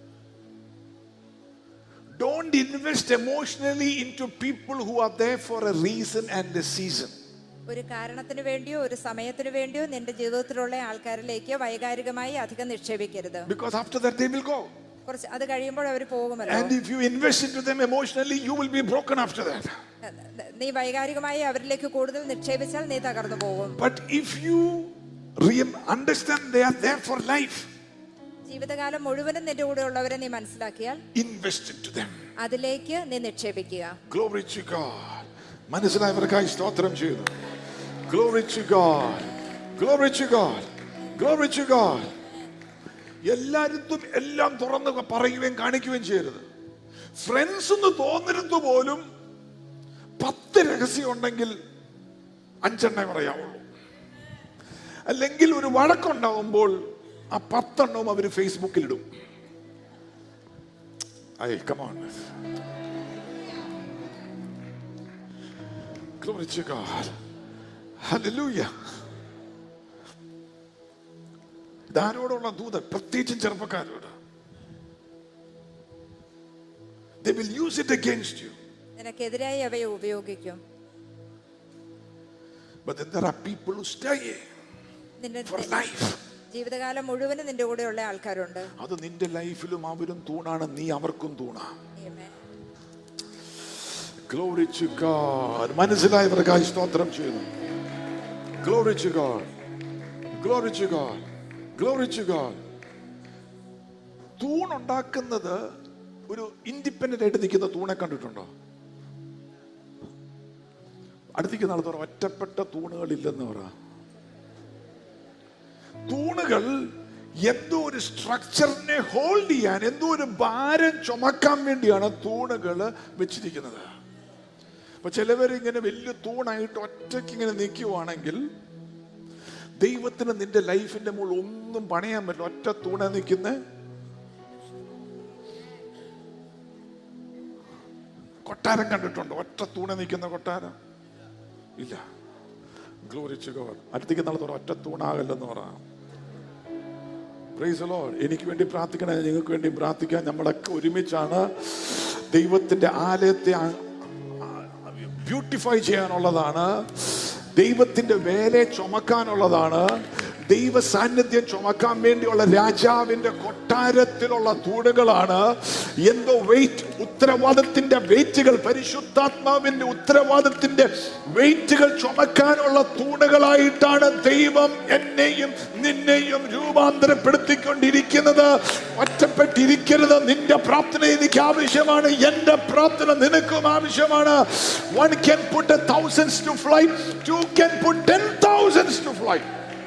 [SPEAKER 2] Don't invest emotionally into people who are there for a reason and a season.
[SPEAKER 3] ഒരു കാരണത്തിന് വേണ്ടിയോ ഒരു സമയത്തിന് വേണ്ടിയോ നിന്റെ ജീവിതത്തിലുള്ള ആൾക്കാരിലേക്ക് വൈകാരികമായി അധികം നിക്ഷേപിക്കരുത്.
[SPEAKER 2] Because after that they will go.
[SPEAKER 3] കുറച്ച് അത് കഴിയുമ്പോൾ അവർ പോകുമല്ലോ.
[SPEAKER 2] And if you invest into them emotionally, you will be broken after that.
[SPEAKER 3] നീ വൈകാരികമായി അവരിലേക്ക് കൂടുതൽ നിക്ഷേപിച്ചാൽ നീ തകർന്നു പോകും.
[SPEAKER 2] But if you understand they are there for life,
[SPEAKER 3] ജീവിതകാലം മുഴുവനും നിന്റെ കൂടെ ഉള്ളവരെ നീ മനസ്സിലാക്കിയാൽ
[SPEAKER 2] invest into them.
[SPEAKER 3] അതിലേക്ക് നീ നിക്ഷേപിക്കുക.
[SPEAKER 2] Glory to God. മനസ്സിലായവർക്കായി സ്തോത്രം ചെയ്യുന്നു. Glory to God. Glory to God. Glory to God. എല്ലായിടത്തും എല്ലാം തുറന്ന് പറയുകയും കാണിക്കുകയും ചെയ്യരുത്. ഫ്രണ്ട്സ് എന്ന് തോന്നരുത് പോലും 10 രഹസ്യം ഉണ്ടെങ്കിൽ 5 പറയാവുള്ളൂ. അല്ലെങ്കിൽ ഒരു വഴക്കുണ്ടാവുമ്പോൾ ആ 10 അവർ ഫേസ്ബുക്കിലിടും. Come on. Glory to God. Hallelujah. ധാരോടുള്ള ദൂതൻ, പ്രത്യേകിച്ചും ചെറുപ്പക്കാരോട്. They will use it against you.
[SPEAKER 3] നിനക്കെതിരായി അവയെ ഉപയോഗിക്കും.
[SPEAKER 2] But then there are people who stay for life.
[SPEAKER 3] ജീവിതകാലം മുഴുവനും നിന്റെ കൂടെയുള്ള ആൾക്കാരുണ്ട്.
[SPEAKER 2] അത് നിന്റെ ലൈഫിലും അവരും തൂണാണ്, നീ അവർക്കും തൂണാണ്. Glory to God. മനസ്സിലായവർക്കായി സ്തോത്രം ചെയ്യുന്നു. Glory to God. Glory to God. Glory to God. തൂണുണ്ടാക്കുന്നത് ഒരു ഇൻഡിപെൻഡന്റ് ആയിട്ട് നിൽക്കുന്ന തൂണെ കണ്ടിട്ടുണ്ടോ? അടുത്തേക്ക് നടത്തുക, ഒറ്റപ്പെട്ട തൂണുകളില്ലെന്ന് പറ. തൂണുകൾ എന്തോ ഒരു സ്ട്രക്ചറിനെ ഹോൾഡ് ചെയ്യാൻ, എന്തോ ഒരു ഭാരം ചുമക്കാൻ വേണ്ടിയാണ് തൂണുകൾ വെച്ചിരിക്കുന്നത്. അപ്പൊ ചിലവരിങ്ങനെ വലിയ തൂണായിട്ട് ഒറ്റയ്ക്ക് ഇങ്ങനെ നിൽക്കുവാണെങ്കിൽ ദൈവത്തിന് നിന്റെ ലൈഫിന്റെ മുകളിൽ ഒന്നും പണിയാൻ പറ്റില്ല. ഒറ്റ തൂണ നിൽക്കുന്ന കൊട്ടാരം കണ്ടിട്ടുണ്ടോ? ഒറ്റ തൂണ നിൽക്കുന്ന കൊട്ടാരം ഇല്ല. Glory to God. അടുത്തേക്ക് നടത്തുന്ന ഒറ്റ തൂണാകല്ലെന്ന് പറയാം. Praise the Lord. എനിക്ക് വേണ്ടി പ്രാർത്ഥിക്കണേ, നിങ്ങൾക്ക് വേണ്ടി പ്രാർത്ഥിക്കാൻ. നമ്മളൊക്കെ ഒരുമിച്ചാണ് ദൈവത്തിന്റെ ആലയത്തെ ബ്യൂട്ടിഫൈ ചെയ്യാനുള്ളതാണ്. ദൈവത്തിന്റെ വേലയെ ചുമക്കാനുള്ളതാണ്. ദൈവ സാന്നിധ്യം ചുമക്കാൻ വേണ്ടിയുള്ള രാജാവിന്റെ കൊട്ടാരത്തിലുള്ള തൂണുകളാണ്. എന്തോ വെയിറ്റ്, ഉത്തരവാദത്തിന്റെ വെയിറ്റുകൾ, പരിശുദ്ധാത്മാവിന്റെ ഉത്തരവാദത്തിന്റെ വെയിറ്റുകൾ ചുമക്കാനുള്ള തൂണുകളായിട്ടാണ് ദൈവം എന്നെയും നിന്നെയും രൂപാന്തരപ്പെടുത്തിക്കൊണ്ടിരിക്കുന്നത്. ഒറ്റപ്പെട്ടിരിക്കരുത്. നിന്റെ പ്രാർത്ഥന എനിക്ക് ആവശ്യമാണ്, എന്റെ പ്രാർത്ഥന നിനക്കും ആവശ്യമാണ്. One can put 1,000s to flight, two can put 10,000s to flight.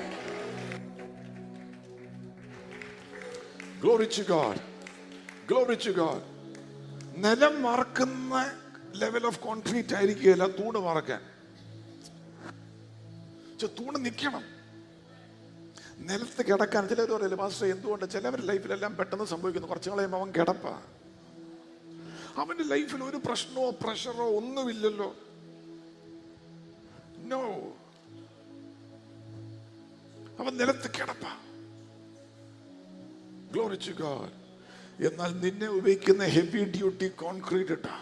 [SPEAKER 2] Glory to God. Glory to God. നിലം മറക്കുന്ന ലെവൽ ഓഫ് കോൺക്രീറ്റ് ആയിരിക്കുകയില്ല തൂണ് മറക്കാൻ. തൂണ് നിൽക്കണം, നിലത്ത് കിടക്കാൻ. ചിലർ പറയില്ല പാസ്റ്റർ എന്തുകൊണ്ട് ചിലവരുടെ ലൈഫിലെല്ലാം പെട്ടെന്ന് സംഭവിക്കുന്നു, കുറച്ചു കളയുമ്പോൾ അവൻ കിടപ്പാ. അവന്റെ ലൈഫിൽ ഒരു പ്രശ്നമോ പ്രഷറോ ഒന്നുമില്ലല്ലോ. നോ, അവൻ നിലത്ത് കിടപ്പാ. Glory to God. എന്നാൽ നിന്നെ ഉപയോഗിക്കുന്ന ഹെവി ഡ്യൂട്ടി കോൺക്രീറ്റ് ഇട്ടാ,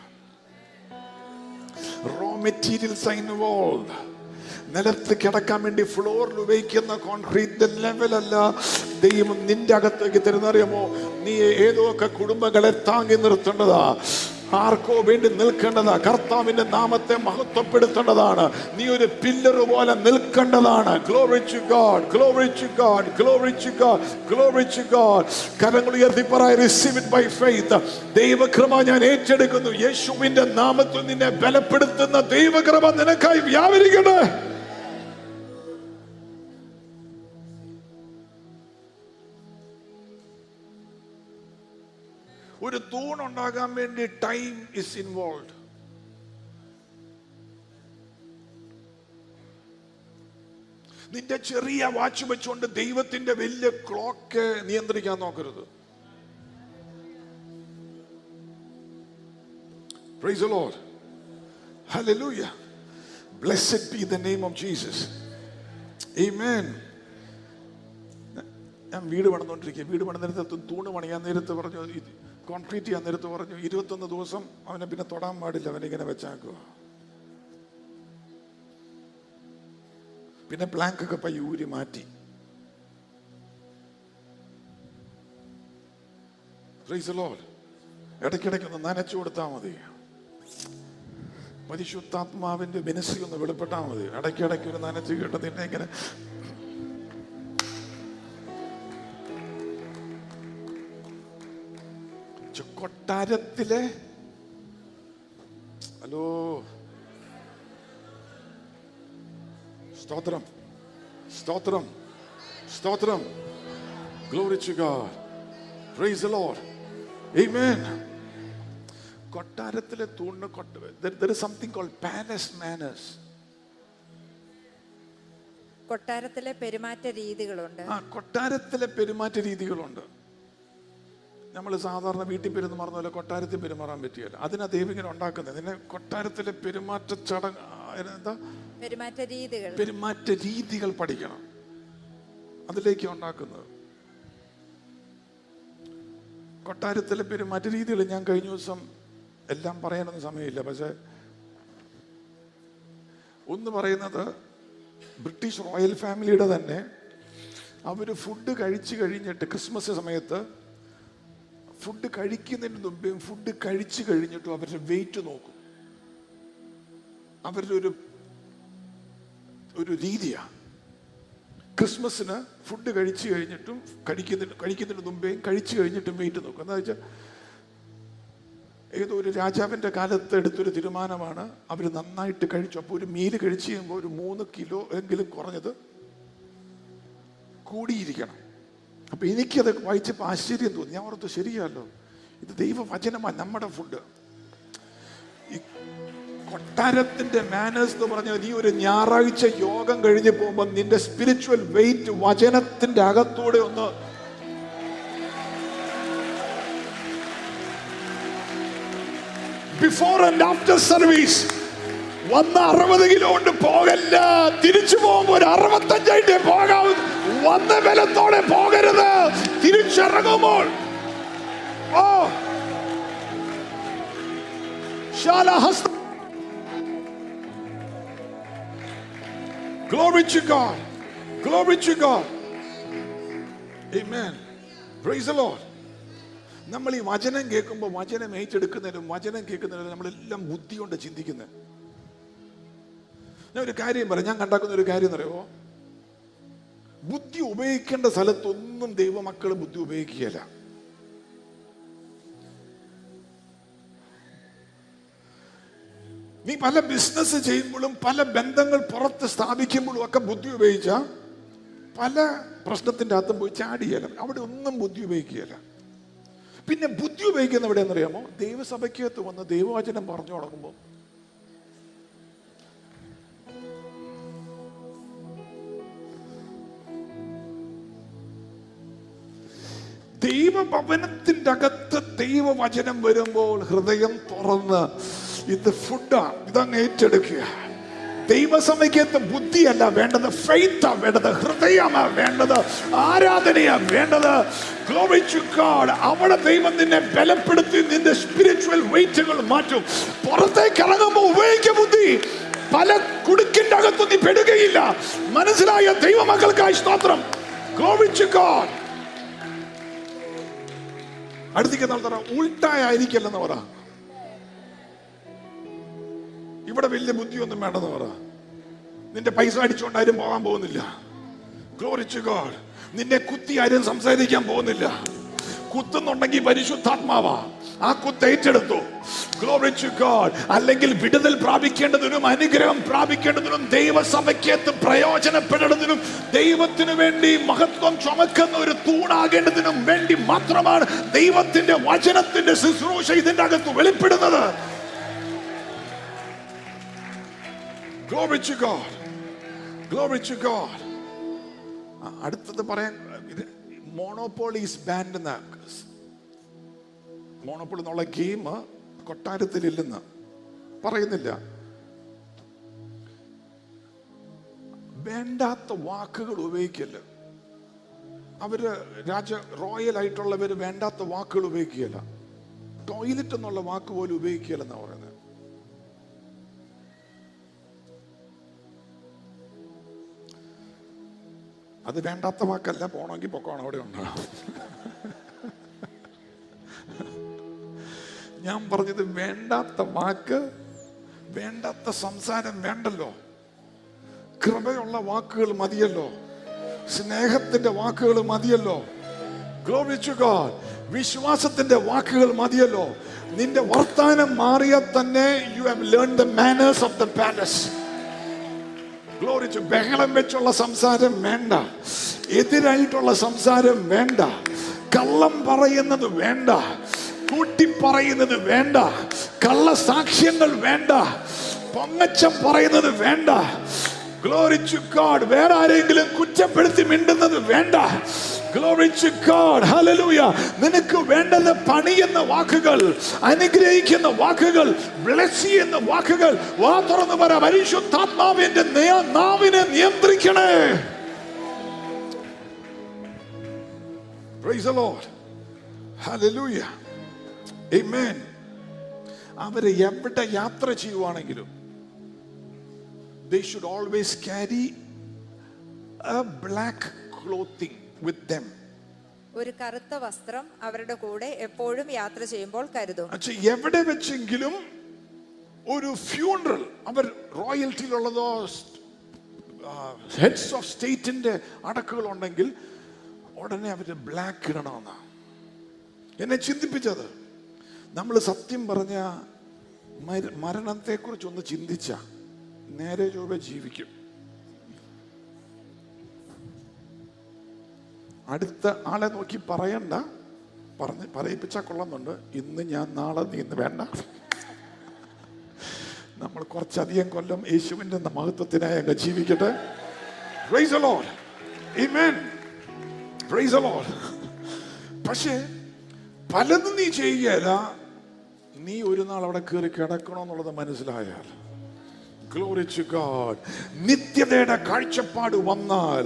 [SPEAKER 2] റോ മെറ്റീരിയൽസ് ഇൻവോൾവ്. നിലത്ത് കിടക്കാൻ വേണ്ടി ഫ്ലോറിൽ ഉപയോഗിക്കുന്ന കോൺക്രീറ്റ് ലെവലല്ല ദൈവം നിന്റെ അകത്തേക്ക് തരുന്നറിയാമോ? നീ ഏതോ ഒക്കെ കുടുംബങ്ങളെ താങ്ങി നിർത്തേണ്ടതാ, ആർക്കോ വേണ്ടി നിൽക്കേണ്ടതാ, കർത്താവിന്റെ നാമത്തെ മഹത്വപ്പെടുത്തേണ്ടതാണ്. നീ ഒരു പില്ലർ പോലെ നിൽക്കേണ്ടതാണ്. Glory to God. Glory to God. Glory to God. Glory to God. കരങ്ങൾ ഉയർത്തി പറ, receive it by faith. ദൈവകൃപ ഞാൻ ഏറ്റെടുക്കുന്നു. യേശുവിന്റെ നാമത്തിൽ നിന്നെ ബലപ്പെടുത്തുന്ന ദൈവകൃപ നിനക്കായി വ്യാപരിക്കട്ടെ. ഒരു തൂണുണ്ടാകാൻ വേണ്ടി ടൈം ഇസ് ഇൻവോൾവ്. നിന്റെ ചെറിയ വാച്ച് വെച്ചുകൊണ്ട് ദൈവത്തിന്റെ വലിയ ക്ലോക്ക് നിയന്ത്രിക്കാൻ നോക്കരുത്. Praise the Lord. Hallelujah. Blessed be the name of Jesus. Amen. ഞാൻ വീട് പണിതുകൊണ്ടിരിക്കുക. വീട് പണി നേരത്തെ തൂണ് പണിയാൻ നേരത്ത് പറഞ്ഞു, കോൺക്രീറ്റ് ചെയ്യാൻ നേരത്ത് പറഞ്ഞു 21 ദിവസം അവനെ പിന്നെ തൊടാൻ പാടില്ല, അവനിങ്ങനെ വെച്ചാക്കുക. പിന്നെ പ്ലാങ്കൊക്കെ പയ്യൂരി മാറ്റി. Praise the Lord. ഇടയ്ക്കിടയ്ക്ക് ഒന്ന് നനച്ചു കൊടുത്താൽ മതി. പരിശുദ്ധാത്മാവിന്റെ മിനിസ്ട്രി ഒന്ന് വെളിപ്പെട്ടാൽ മതി. ഇടയ്ക്കിടയ്ക്ക് ഒരു നനച്ച് കേട്ട് നിന്നെ ഇങ്ങനെ കൊട്ടാരത്തിലെ ഹലോ സ്തോത്രം സ്തോത്രം സ്തോത്രം. Glory to God. Praise the Lord. Amen. കൊട്ടാരത്തിലെ തൂണ് there is something called palace manners.
[SPEAKER 3] കൊട്ടാരത്തിലെ പെരുമാറ്റ രീതികളുണ്ട്.
[SPEAKER 2] കൊട്ടാരത്തിലെ പെരുമാറ്റ രീതികളുണ്ട്. നമ്മൾ സാധാരണ വീട്ടിൽ പെരുമാറുന്ന പോലെ കൊട്ടാരത്തിൽ പെരുമാറാൻ പറ്റിയല്ല. അതിനാ ദൈവം ഇങ്ങനെ ഉണ്ടാക്കുന്നത്. ഇതിനെ കൊട്ടാരത്തിലെ പെരുമാറ്റ ചടങ്ങ് എന്താ പെരുമാറ്റ രീതികൾ പഠിക്കണം. അതിലേക്ക് ഉണ്ടാക്കുന്നത് കൊട്ടാരത്തിലെ പെരുമാറ്റ രീതികൾ. ഞാൻ കഴിഞ്ഞ ദിവസം എല്ലാം പറയാനൊന്നും സമയമില്ല, പക്ഷെ ഒന്ന് പറയുന്നത് ബ്രിട്ടീഷ് റോയൽ ഫാമിലിയുടെ തന്നെ അവര് ഫുഡ് കഴിച്ചു കഴിഞ്ഞിട്ട് ക്രിസ്മസ് സമയത്ത് ഫുഡ് കഴിക്കുന്നതിന് മുമ്പേ ഫുഡ് കഴിച്ചു കഴിഞ്ഞിട്ടും അവരുടെ വെയിറ്റ് നോക്കും. അവരുടെ ഒരു രീതിയാ. ക്രിസ്മസിന് ഫുഡ് കഴിച്ചു കഴിഞ്ഞിട്ടും കഴിക്കുന്നതിന് മുമ്പേ കഴിച്ചു കഴിഞ്ഞിട്ടും വെയിറ്റ് നോക്കും. എന്താ വെച്ചാൽ ഏതോ ഒരു രാജാവിൻ്റെ കാലത്ത് എടുത്തൊരു തീരുമാനമാണ്. അവർ നന്നായിട്ട് കഴിച്ചു. അപ്പോൾ ഒരു മീല് കഴിച്ചു കഴിയുമ്പോൾ ഒരു 3 കിലോ എങ്കിലും കുറഞ്ഞത് കൂടിയിരിക്കണം. അപ്പൊ എനിക്കത് വായിച്ചപ്പോൾ ആശ്ചര്യം തോന്നി. ഞാൻ ഓർത്തു ശരിയല്ലോ, ഇത് ദൈവവചനമാണ്. നമ്മുടെ ഫുഡ് ഈ കൊട്ടാരത്തിന്റെ മാനേഴ്സ് എന്ന് പറഞ്ഞാൽ നീ ഒരു ഞായറാഴ്ച യോഗം കഴിഞ്ഞ് പോകുമ്പോൾ നിന്റെ സ്പിരിച്വൽ വെയിറ്റ് വചനത്തിന്റെ അകത്തൂടെ ഒന്ന് ബിഫോർ ആൻഡ് ആഫ്റ്റർ സർവീസ് വന്ന 60 കിലോ കൊണ്ട് പോകല്ല. തിരിച്ചു പോകുമ്പോൾ ഒരു 65 പോകാവും. വന്ന ബലത്തോടെ പോകരുത്. തിരിച്ചിറങ്ങുമ്പോൾ Glory to God. Glory to God. Amen. Praise the Lord. നമ്മൾ ഈ വചനം കേൾക്കുമ്പോൾ വചനം ഏറ്റെടുക്കുന്നതിനും വചനം കേൾക്കുന്നതിനും നമ്മളെല്ലാം ബുദ്ധി കൊണ്ട് ചിന്തിക്കുന്നത്. ഞാൻ ഒരു കാര്യം പറയാം. ഞാൻ കണ്ടാക്കുന്ന ഒരു കാര്യം എന്നറിയോ, ബുദ്ധി ഉപയോഗിക്കേണ്ട സ്ഥലത്തൊന്നും ദൈവമക്കൾ ബുദ്ധി ഉപയോഗിക്കുകയല്ല. നീ പല ബിസിനസ് ചെയ്യുമ്പോഴും പല ബന്ധങ്ങൾ പുറത്ത് സ്ഥാപിക്കുമ്പോഴും ഒക്കെ ബുദ്ധി ഉപയോഗിച്ച പല പ്രശ്നത്തിന്റെ അകത്തും പോയി ചാടിയല്ല. അവിടെ ഒന്നും ബുദ്ധി ഉപയോഗിക്കുകയല്ല. പിന്നെ ബുദ്ധി ഉപയോഗിക്കുന്ന എവിടെയെന്നറിയാമോ, ദൈവസഭയ്ക്കകത്ത് വന്ന് ദൈവവചനം പറഞ്ഞു തുടങ്ങുമ്പോൾ ദൈവഭവനത്തിന്റെ അകത്ത് ദൈവവചനം വരുമ്പോൾ ഹൃദയം തുറന്ന് ഇത് ഫുഡാണ്, ഇതങ്ങ് ഏറ്റെടുക്കുക. ദൈവസമയത്ത് ബുദ്ധിയല്ല വേണ്ടത്, ഫെയ്ത്താ വേണ്ടത്, ഹൃദയമാ വേണ്ടത്, ആരാധനയാ വേണ്ടത്. Glory to God. അവിടെ ദൈവം നിന്നെ ബലപ്പെടുത്തി നിന്റെ സ്പിരിച്വൽ വെയിറ്റുകൾ മാറ്റും. പുറത്തേക്ക് ഇറങ്ങുമ്പോൾ ഉപയോഗിക്ക ബുദ്ധി. പല കുടുക്കിന്റെ അകത്ത് നീ പെടുകയില്ല. മനസ്സിലായ ദൈവമക്കൾക്കായി സ്തോത്രം. Glory to God. അടുത്തേക്ക് നടത്തറ ഉൾട്ടായിരിക്കല്ലെന്ന് പറ. ഇവിടെ വലിയ ബുദ്ധിയൊന്നും വേണ്ടെന്ന് പറ. നിന്റെ പൈസ അടിച്ചുകൊണ്ടാരും പോകാൻ പോകുന്നില്ല. Glory to God. നിന്നെ കുത്തി ആരും സംസാരിക്കാൻ പോകുന്നില്ല. കുത്തുന്നുണ്ടെങ്കിൽ പരിശുദ്ധാത്മാവാ. ആ കുത്ത് ഏറ്റെടുത്തു. Glory to God. അല്ലെങ്കിൽ വിടുതൽ പ്രാപിക്കേണ്ടതിനും അനുഗ്രഹം പ്രാപിക്കേണ്ടതിനും ദൈവസഭയ്ക്കകത്ത് പ്രയോജനപ്പെടേണ്ടതിനും ദൈവത്തിനു വേണ്ടി മഹത്വം ചുമക്കുന്ന ഒരു തൂണാകേണ്ടതിനും വേണ്ടി മാത്രമാണ് ദൈവത്തിന്റെ വചനത്തിന്റെ ശുശ്രൂഷ ഇതിന്റെ അകത്ത് വെളിപ്പെടുന്നത്. Glory to God. Glory to God. അടുത്തത് പറയാൻ മോണോപോളി ഈസ് ബാൻഡ് എന്ന മോണോപോളി എന്നുള്ള ഗെയിം കൊട്ടാരത്തിലില്ലെന്ന് പറയുന്നില്ല. വേണ്ടാത്ത വാക്കുകൾ ഉപയോഗിക്കല്ല. അവര് റോയൽ ആയിട്ടുള്ളവര് വേണ്ടാത്ത വാക്കുകൾ ഉപയോഗിക്കുകയല്ല. ടോയ്ലറ്റ് എന്നുള്ള വാക്ക് പോലും ഉപയോഗിക്കുകയല്ലെന്നാ പറയുന്നത്. അത് വേണ്ടാത്ത വാക്കല്ല, പോണമെങ്കിൽ പൊക്കോണം, അവിടെ ഉണ്ടാവും. ഞാൻ പറഞ്ഞത് വേണ്ടാത്ത വാക്ക് വേണ്ടാത്ത സംസാരം വേണ്ടല്ലോ. കൃപയുള്ള വാക്കുകൾ മതിയല്ലോ. സ്നേഹത്തിന്റെ വാക്കുകൾ മതിയല്ലോ. Glory to God. വിശ്വാസത്തിന്റെ വാക്കുകൾ മതിയല്ലോ. നിന്റെ വർത്താനം മാറിയാൽ തന്നെ you have learned the manners of the palace. Glory to. ബഹളം വെച്ചുള്ള സംസാരം വേണ്ട. എതിരായിട്ടുള്ള സംസാരം വേണ്ട. കള്ളം പറയുന്നത് വേണ്ട. കൂട്ടി പറയുന്നത് വേണ്ട. കള്ള സാക്ഷ്യങ്ങൾ വേണ്ട. പൊങ്ങച്ചം പറയുന്നത് വേണ്ട. Glory to God. വേറെ ആരെങ്കിലും കുറ്റപ്പെടുത്തി മിണ്ടുന്നത് വേണ്ട. Glory to God. Hallelujah. നിനക്ക് വേണ്ടത് പണിയുന്ന വാക്കുകൾ, അനുഗ്രഹിക്കുന്ന വാക്കുകൾ, ബ്ലെസ് ചെയ്യുന്ന വാക്കുകൾ. വാ തുറന്ന് പറ, പരിശുദ്ധാത്മാവിന്റെ നാവിനെ നിയന്ത്രിക്കണേ. Praise the Lord. Hallelujah. Amen. അവര് എവിടെ യാത്ര ചെയ്യുവാണെങ്കിലും they should always carry a black clothing with them.
[SPEAKER 3] ഒരു കറുത്ത വസ്ത്രം അവരുടെ കൂടെ എപ്പോഴും യാത്ര ചെയ്യുമ്പോൾ കരുതും.
[SPEAKER 2] എവിടെ വെച്ചെങ്കിലും ഒരു ഫ്യൂണറൽ, അവർ റോയൽറ്റിയിലുള്ളതോ ഹെഡ്സ് ഓഫ് സ്റ്റേറ്റിന്റെ അടക്കുകൾ ഉണ്ടെങ്കിൽ ഉടനെ അവര് ബ്ലാക്ക് ഇടണമെന്നാ എന്നെ ചിന്തിപ്പിച്ചത്. നമ്മൾ സത്യം പറഞ്ഞ മരണത്തെ കുറിച്ച് ഒന്ന് ചിന്തിച്ച നേരെ ചൊവ്വേ ജീവിക്കും. അടുത്ത ആളെ നോക്കി പറയണ്ട, പറയിപ്പിച്ചാൽ കൊള്ളുന്നുണ്ട്. ഇന്ന് ഞാൻ, നാളെ നീ, ഇന്ന് വേണ്ട. നമ്മൾ കുറച്ചധികം കൊല്ലം യേശുവിന്റെ മഹത്വത്തിനായി അങ്ങ് ജീവിക്കട്ടെ. Praise the Lord. Amen. Praise the Lord. പക്ഷേ പലതും നീ ചെയ്യുകയല്ല, നീ ഒരു നാൾ അവിടെ കയറി കിടക്കണമെന്നുള്ളത് മനസ്സിലായാൽ, Glory to God, നിത്യതയുടെ കാഴ്ചപ്പാട് വന്നാൽ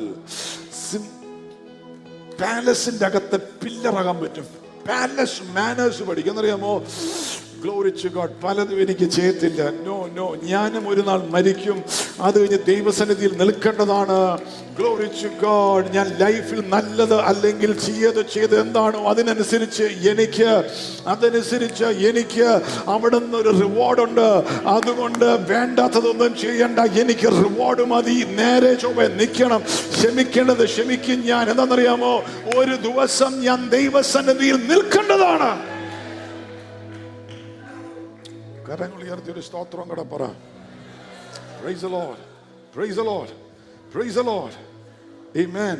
[SPEAKER 2] പാലസിന്റെ അകത്ത് പില്ലറാകാൻ പറ്റും. പാലസ് മാനേഴ്സ് പഠിക്കും. എന്നറിയാമോ? Glory to God. പലതും എനിക്ക് ചെയ്യത്തില്ല. നോ, ഞാനും ഒരു നാൾ മരിക്കും. അത് കഴിഞ്ഞ് ദൈവസന്നിധിയിൽ നിൽക്കേണ്ടതാണ്. Glory to God. ഞാൻ ലൈഫിൽ നല്ലത് അല്ലെങ്കിൽ ചെയ്ത് എന്താണോ അതനുസരിച്ച് എനിക്ക് അവിടുന്ന് ഒരു റിവാർഡ് ഉണ്ട്. അതുകൊണ്ട് വേണ്ടാത്തതൊന്നും ചെയ്യണ്ട, എനിക്ക് റിവാർഡ് മതി. നേരെ ചൊവ്വേ നിൽക്കണം. ക്ഷമിക്കേണ്ടത് ക്ഷമിക്കും ഞാൻ. എന്താണെന്നറിയാമോ? ഒരു ദിവസം ഞാൻ ദൈവസന്നിധിയിൽ നിൽക്കേണ്ടതാണ്. കരങ്ങൾ ഉയർത്തി ഒരു സ്തോത്രം കൂടെ പറ. Praise the Lord. Praise the Lord. Praise the Lord. Amen.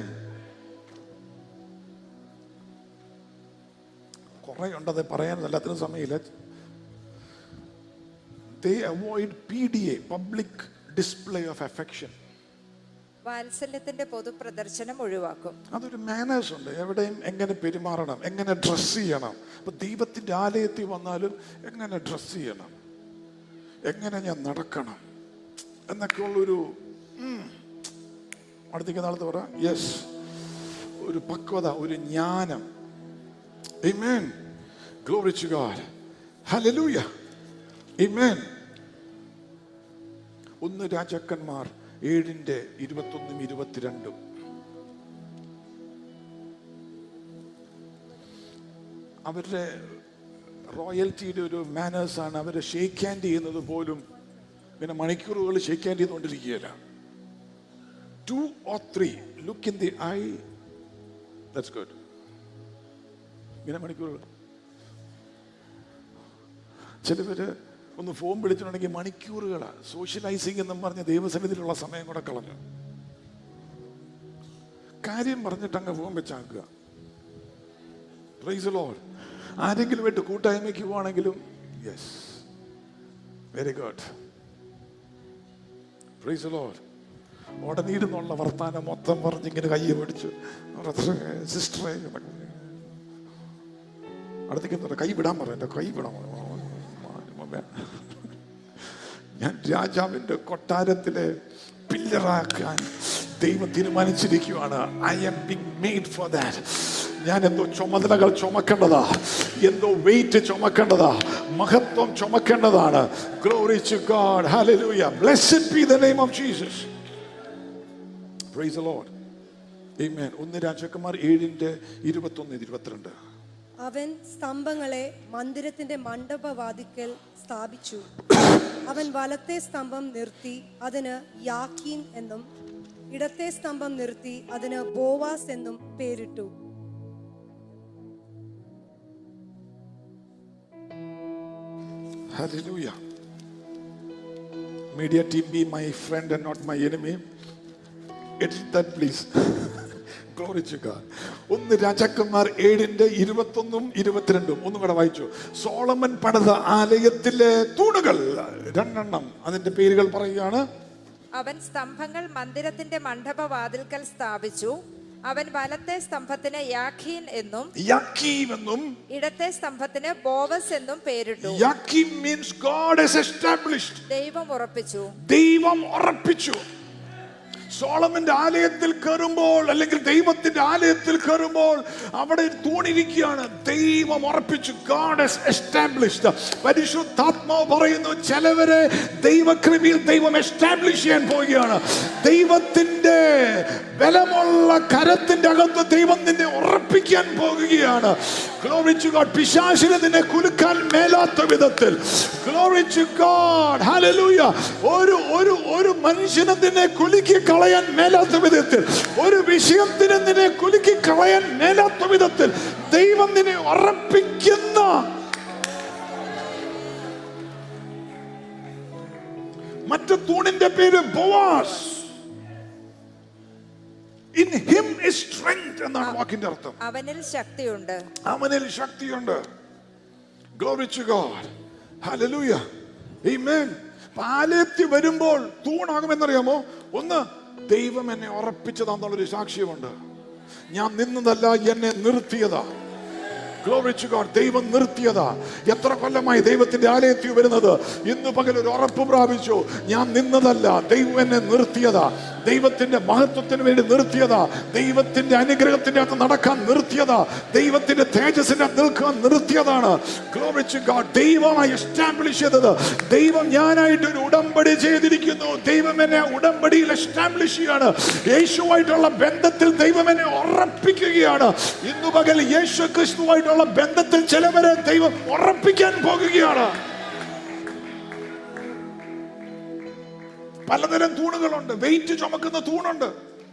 [SPEAKER 2] കുറെ ഉണ്ടത് പറയാൻ എല്ലാത്തിനും സമയമില്ല. They avoid PDA, public display of affection.
[SPEAKER 3] വാത്സല്യത്തിന്റെ പൊതുപ്രദർശനം ഒഴിവാക്കും.
[SPEAKER 2] അതൊരു മാനേഴ്സ് ഉണ്ട്. എവിടെയും എങ്ങനെ പെരുമാറണം, എങ്ങനെ ഡ്രസ് ചെയ്യണം. ഇപ്പൊ ദൈവത്തിന്റെ ആലയത്തിൽ വന്നാലും എങ്ങനെ ഡ്രസ് ചെയ്യണം, എങ്ങനെ ഞാൻ നടക്കണം എന്നൊക്കെയുള്ളൊരു അടുത്തേക്ക് നാളത്തെ പറ. യെസ്, ഒരു പക്വത, ഒരു ജ്ഞാനം. Amen. Glory to God. Hallelujah. Amen. 1 രാജാക്കന്മാർ 7:21-22. അവരുടെ റോയൽറ്റിയുടെ ഒരു മാനേഴ്സ് ആണ്. അവരെ ഷേക്ക് ഹാൻഡ് ചെയ്യുന്നത് പോലും ഇങ്ങനെ മണിക്കൂറുകൾ ഷേക്ക് ഹാൻഡ് ചെയ്തുകൊണ്ടിരിക്കുകയല്ല. 2 or 3 look in the eye. That's good. ഇങ്ങനെ മണിക്കൂറുകൾ. ചിലവര് ഒന്ന് ഫോൺ വിളിച്ചിട്ടുണ്ടെങ്കിൽ മണിക്കൂറുകളാണ്. സോഷ്യലൈസിങ് എന്നും പറഞ്ഞ് ദൈവസന്നിധിയിലുള്ള സമയം കൂടെ കളഞ്ഞു. കാര്യം പറഞ്ഞിട്ട് അങ്ങ് ഫോൺ വെച്ചാക്കുക. Praise the Lord. ആരെങ്കിലുമായിട്ട് കൂട്ടായ്മയ്ക്ക് പോവാണെങ്കിലും yes, very good. Praise the Lord. ഉടനീടുന്നുള്ള വർത്താനം മൊത്തം പറഞ്ഞിങ്ങനെ കയ്യെ പിടിച്ചു സിസ്റ്ററെ അടുത്തേക്ക് കൈ വിടാൻ പറഞ്ഞു. എൻ്റെ കൈ വിടാൻ. ഞാൻ രാജാവിന്റെ കൊട്ടാരത്തിലെ പില്ലറാക്കാൻ ദൈവം തീരുമാനിച്ചിരിക്കുകയാണ്. I am being made for that. ഞാൻ എന്തോ ചുമതലകൾ ചുമക്കേണ്ടതാ, എന്തോ വെയിറ്റ് ചുമക്കേണ്ടതാ, മഹത്വം ചുമക്കേണ്ടതാണ്. Glory to God. Hallelujah. Blessed be the name of Jesus. Praise the Lord. Amen. 1 രാജാക്കന്മാർ 7:21-22.
[SPEAKER 5] അവൻ സ്തംഭങ്ങളെ മന്ദിരത്തിന്റെ മണ്ഡപവാതിക്കൽ സ്ഥാപിച്ചു. അവൻ വലത്തെ സ്തംഭം നിർത്തി അതിന് യാക്കീൻ എന്നും ഇടത്തെ സ്തംഭം നിർത്തി അതിന് ബോവാസ് എന്നും പേരിട്ടു.
[SPEAKER 2] Hallelujah. Media team, be my friend and not my enemy. Edit that, please. Glory to God. 1 രാജാക്കന്മാർ 7:21-22 ഒന്നും കൂടെ വായിച്ചു. സോളമൻ പണിത ആലയത്തിലെ തൂണുകൾ 2 അതിന്റെ പേരുകൾ പറയുകയാണ്.
[SPEAKER 3] അവൻ സ്തംഭങ്ങൾ മന്ദിരത്തിന്റെ മണ്ഡപവാതിൽക്കൽ സ്ഥാപിച്ചു. അവൻ വലത്തെ സ്തംഭത്തിന് യാഖീൻ എന്നും ഇടത്തെ സ്തംഭത്തിന് ബോവസ് എന്നും പേരിട്ടു.
[SPEAKER 2] Jakim means God has established.
[SPEAKER 3] ദൈവം
[SPEAKER 2] ഉറപ്പിച്ചു. സോളമന്റെ ആലയത്തിൽ കയറുമ്പോൾ അല്ലെങ്കിൽ ദൈവത്തിന്റെ ആലയത്തിൽ കയറുമ്പോൾ അവിടെ തൂണിരിക്കുകയാണ്. ദൈവം ഉറപ്പിച്ചു. God has established. പരിശുദ്ധാത്മാവ് പറയുന്നു, ചിലവരെ ദൈവകൃപയിൽ ദൈവം എസ്റ്റാബ്ലിഷ് ചെയ്യാൻ പോവുകയാണ്. ദൈവത്തിന്റെ ബലമുള്ള കരത്തിന്റെ അകത്ത് ദൈവം നിന്നെ ഉറപ്പിക്കാൻ പോകുകയാണ്. Glory to God. പിശാചിനെ നിന്നെ കുലുക്കാൻ മേലാത്ത വിധത്തിൽ. Glory to God. Hallelujah. ഒരു മനുഷ്യനെ നിന്നെ കുലുക്കി കളയാൻ മേലാത്ത വിധത്തിൽ, ഒരു വിഷയത്തിന് നിന്നെ കുലുക്കി കളയാൻ മേലാത്ത വിധത്തിൽ ദൈവം നിന്നെ ഉറപ്പിക്കുന്ന മറ്റു തൂണിന്റെ പേര് Boaz. In him is strength എന്നാണ് വാക്കിന്റെ അർത്ഥം.
[SPEAKER 3] അവനിൽ ശക്തിയുണ്ട്.
[SPEAKER 2] Glory to God. Hallelujah. Amen. ആലയത്തിൽ വരുമ്പോൾ തൂണാകുമെന്നറിയാമോ? ഒന്ന്, ദൈവം എന്നെ ഉറപ്പിച്ചതാന്നുള്ളൊരു സാക്ഷ്യമുണ്ട്. ഞാൻ നിന്നതല്ല, എന്നെ നിർത്തിയതാ. Glory to God. ദൈവം നിർത്തിയതാ. എത്ര കൊല്ലമായി ദൈവത്തിന്റെ ആലയത്തിൽ വരുന്നത്? ഇന്ന് പകൽ ഒരു ഉറപ്പ് പ്രാപിച്ചു. ഞാൻ നിന്നതല്ല, ദൈവം എന്നെ നിർത്തിയതാ. ദൈവത്തിന്റെ മഹത്വത്തിന് വേണ്ടി നിർത്തിയതാ. ദൈവത്തിന്റെ അനുഗ്രഹത്തിന്റെ അകത്ത് നടക്കാൻ നിർത്തിയതാ. ദൈവത്തിന്റെ തേജസ്സിന്റെ നിൽക്കാൻ നിർത്തിയതാണ്. Glory to God. ദൈവമായി എസ്റ്റാബ്ലിഷ് ചെയ്തത്. ദൈവം ഞാനായിട്ട് ഒരു ഉടമ്പടി ചെയ്തിരിക്കുന്നു. ദൈവം എന്നെ ഉടമ്പടിയിൽ എസ്റ്റാബ്ലിഷ് ചെയ്യാണ്. യേശുവായിട്ടുള്ള ബന്ധത്തിൽ ദൈവം എന്നെ ഉറപ്പിക്കുകയാണ്. ഇന്നു പകൽ യേശു ക്രിസ്തുവായിട്ടുള്ള ബന്ധത്തിൽ ചിലവരെ ദൈവം ഉറപ്പിക്കാൻ പോകുകയാണ്. പലതരം തൂണുകളുണ്ട്. വെയിറ്റ് ചുമക്കുന്ന തൂണുണ്ട്,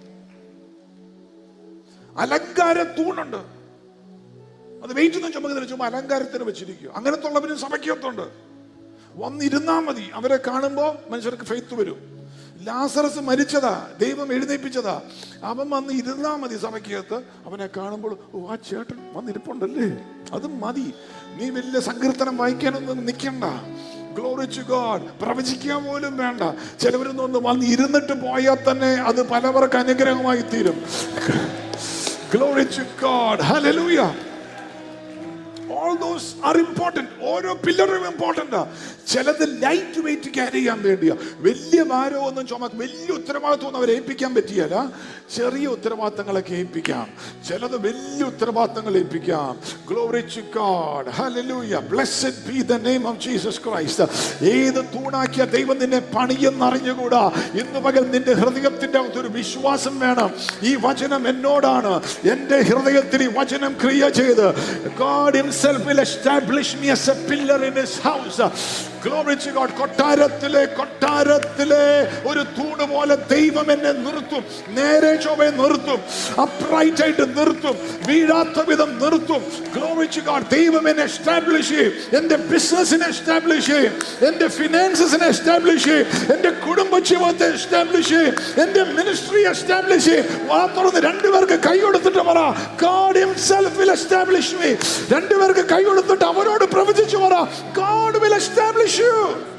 [SPEAKER 2] അലങ്കാര തൂണുണ്ട്. അത് വെയിറ്റ് ഒന്നും ചുമക്കുന്നില്ല, ചുമ്മാ അലങ്കാരത്തിന് വെച്ചിരിക്കുക. അങ്ങനത്തെ ഉള്ളവരും സഭയ്ക്കകത്തുണ്ട്. വന്നിരുന്നാ മതി. അവരെ കാണുമ്പോ മനുഷ്യർക്ക് ഫെയ്ത്ത് വരും. ലാസറസ് മരിച്ചതാ, ദൈവം എഴുന്നേൽപ്പിച്ചതാ. അവൻ വന്ന് ഇരുന്നാ മതി സഭയ്ക്കകത്ത്. അവനെ കാണുമ്പോൾ, ഓ, ആ ചേട്ടൻ വന്നിരിപ്പുണ്ടല്ലേ, അത് മതി. നീ വലിയ സങ്കീർത്തനം വായിക്കാനൊന്നും നിൽക്കണ്ട. Glory to God. പ്രവചിക്കാൻ പോലും വേണ്ട. ചിലവരൊന്നും വന്ന് ഇരുന്നിട്ട് പോയാൽ തന്നെ അത് പലവർക്ക് അനുഗ്രഹമായി തീരും. Glory to God. Hallelujah. All those are important. ഓരോ പില്ലറും ഇമ്പോർട്ടന്റ്. ചിലത് ലൈറ്റ് വെയിറ്റ് ക്യാരി ചെയ്യാൻ വേണ്ടിയാ. വലിയ ഭാരമൊന്നും ചുമക്ക്, വലിയ ഉത്തരവാദിത്വം അവരെ ഏൽപ്പിക്കാൻ പറ്റിയല്ല. ചെറിയ ഉത്തരവാദിത്തങ്ങളൊക്കെ ഏൽപ്പിക്കാം. ചിലത് വലിയ ഉത്തരവാദിത്തങ്ങൾ ഏൽപ്പിക്കാം. Glory to God. Hallelujah. Blessed be the name of Jesus Christ. ഏത് തൂണാക്കിയ ദൈവം നിന്നെ പണിയെന്നറിഞ്ഞുകൂടാ. ഇന്ന് പകൽ നിന്റെ ഹൃദയത്തിന്റെ അകത്തൊരു വിശ്വാസം വേണം. ഈ വചനം എന്നോടാണ്. എന്റെ ഹൃദയത്തിൽ ഈ വചനം ക്രിയ ചെയ്ത് God himself will establish me as a pillar in his house. Glory to God. കൊട്ടാരത്തിലെ ഒരു തൂണ് പോലെ ദൈവം എന്നെ നിർത്തും. നേരെ ചൊവ്വേ നിർത്തും. അപ്രൈറ്റ് ആയിട്ട് നിർത്തും. വീഴാത്ത വിധം നിർത്തും. Glory to God. ദൈവം എന്നെ എസ്റ്റാബ്ലിഷ് ചെയ്യും. എന്റെ ബിസിനസിനെ എസ്റ്റാബ്ലിഷ് ചെയ്യും. എന്റെ ഫിനാൻസസിനെ എസ്റ്റാബ്ലിഷ് ചെയ്യും. എന്റെ കുടുംബ ജീവിതത്തെ എസ്റ്റാബ്ലിഷ് ചെയ്യും. എന്റെ മിനിസ്ട്രി എസ്റ്റാബ്ലിഷ് ചെയ്യും. വാ തുറന്ന് രണ്ടുപേർക്ക് കൈ കൊടുത്തിട്ട് പറ, God himself will establish me. രണ്ടുപേർക്ക് കൈ കൊടുത്തിട്ട് അവരോട് പ്രവചിച്ചു പറ, God will establish you.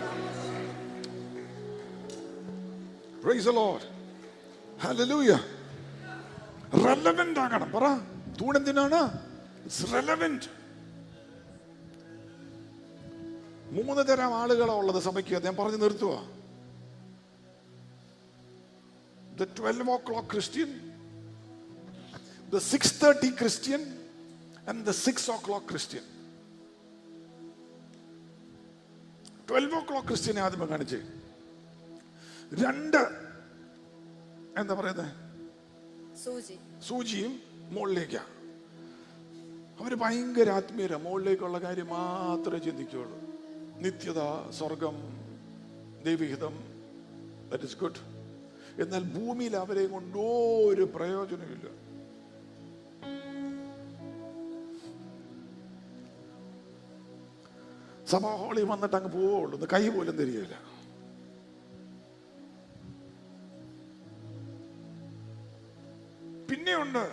[SPEAKER 2] Praise the Lord. Hallelujah. Relevant ആകണം. പറ, തൂണെന്തിനാണ്? It's relevant. 3 തരം ആളുകളാണ് ഉള്ളത് സഭയ്ക്ക്. ഞാൻ പറഞ്ഞു നിർത്തുക. The 12 o'clock Christian, the 6:30 Christian, and the 6 o'clock Christian. 12 o'clock Christian ആദ്യം കാണിച്ചേ. 2 എന്താ പറയുന്നത്, സൂചിയും മുകളിലേക്കാ. അവര് ഭയങ്കര ആത്മീയര. മുകളിലേക്കുള്ള കാര്യം മാത്രമേ ചിന്തിക്കുള്ളൂ. നിത്യത, സ്വർഗം, ദൈവഹിതം, ദാറ്റ് ഇസ് ഗുഡ്. എന്നാൽ ഭൂമിയിൽ അവരെ കൊണ്ട് ഒരു പ്രയോജനമില്ല. സഭാ ഹോളി വന്നിട്ട് അങ്ങ് പോവുള്ളൂ, ഒന്ന് കൈ പോലും തരികയില്ല. പിന്നെയുണ്ട്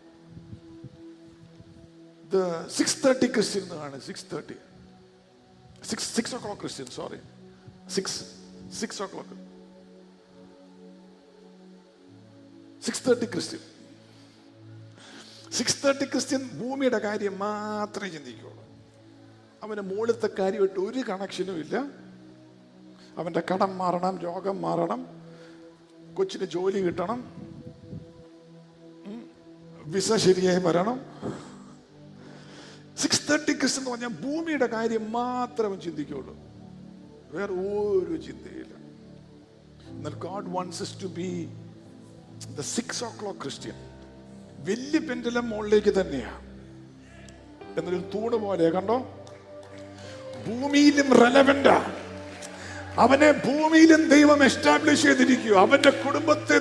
[SPEAKER 2] 6:30 ക്രിസ്ത്യൻ എന്നാണ്. 6:30 6 o'clock Christian, sorry 6 o'clock 6:30 Christian. 6:30 Christian ഭൂമിയുടെ കാര്യം മാത്രമേ ചിന്തിക്കുള്ളൂ. അവന് മുകളിലത്തെ കാര്യമായിട്ട് ഒരു കണക്ഷനും ഇല്ല. അവന്റെ കടം മാറണം, രോഗം മാറണം, കൊച്ചിന് ജോലി കിട്ടണം, വിസ ശരിയായി വരണം. 6:30 ക്രിസ്ത്യൻ എന്ന് പറഞ്ഞാൽ ഭൂമിയുടെ കാര്യം മാത്രമേ ചിന്തിക്കുള്ളൂ, വേറെ ഒരു ചിന്തയില്ല. എന്നാൽ God wants us to be the 6 o'clock Christian. വലിയ പെൻഡലം മുകളിലേക്ക് തന്നെയാ, എന്നൊരു തൂണ് പോലെ. കണ്ടോ, ഭൂമിയിലും റെലവന്റാ. അവനെ ഭൂമിയിലും ദൈവം എസ്റ്റാബ്ലിഷ് ചെയ്തിരിക്കുക. അവന്റെ കുടുംബത്തെ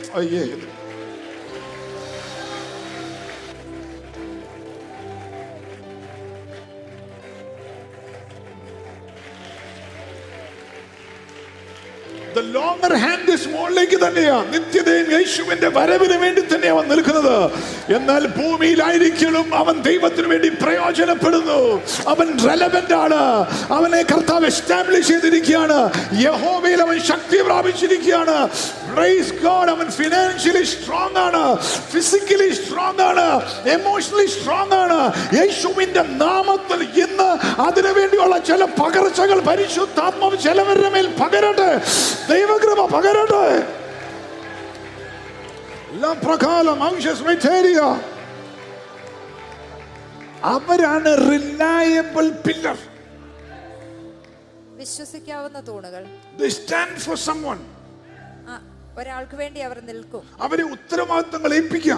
[SPEAKER 2] The longer hand is മുകളിലേക്ക് തന്നെയാ. നിത്യതയും യേശുവിന്റെ വരവിന് വേണ്ടി തന്നെയാ അവൻ നിൽക്കുന്നത്. എന്നാൽ ഭൂമിയിലായിരിക്കലും അവൻ ദൈവത്തിന് വേണ്ടി പ്രയോജനപ്പെടുന്നു. അവൻ റെലവന്റ് ആണ്. അവനെ കർത്താവ് എസ്റ്റാബ്ലിഷ് ചെയ്തിരിക്കുകയാണ്. യഹോവയിൽ അവൻ ശക്തി പ്രാപിച്ചിരിക്കുകയാണ്. Praise God. അവൻ ഫിനാൻഷ്യലി സ്ട്രോങ് ആണ്, ഫിസിക്കലി സ്ട്രോങ് ആണ്, എമോഷണലി സ്ട്രോങ് ആണ്. യേശുവിന്റെ നാമത്തിൽ ഇന്ന് അതിനു വേണ്ടിയുള്ള ചില പകർച്ചകൾ പരിശുദ്ധാത്മാവ് ചിലവരുടെ മേൽ പകരട്ടെ. ദൈവകൃപ പകരട്ടെ. അവരാണ് റിലയബിൾ പില്ലർ.
[SPEAKER 3] വിശ്വസിക്കാവുന്ന തൂണുകൾ.
[SPEAKER 2] They stand for someone.
[SPEAKER 3] ഒരാൾക്ക് വേണ്ടി അവർ നിൽക്കും.
[SPEAKER 2] അവരെ ഉത്തരവാദിത്തങ്ങൾ ഏൽപ്പിക്കാം.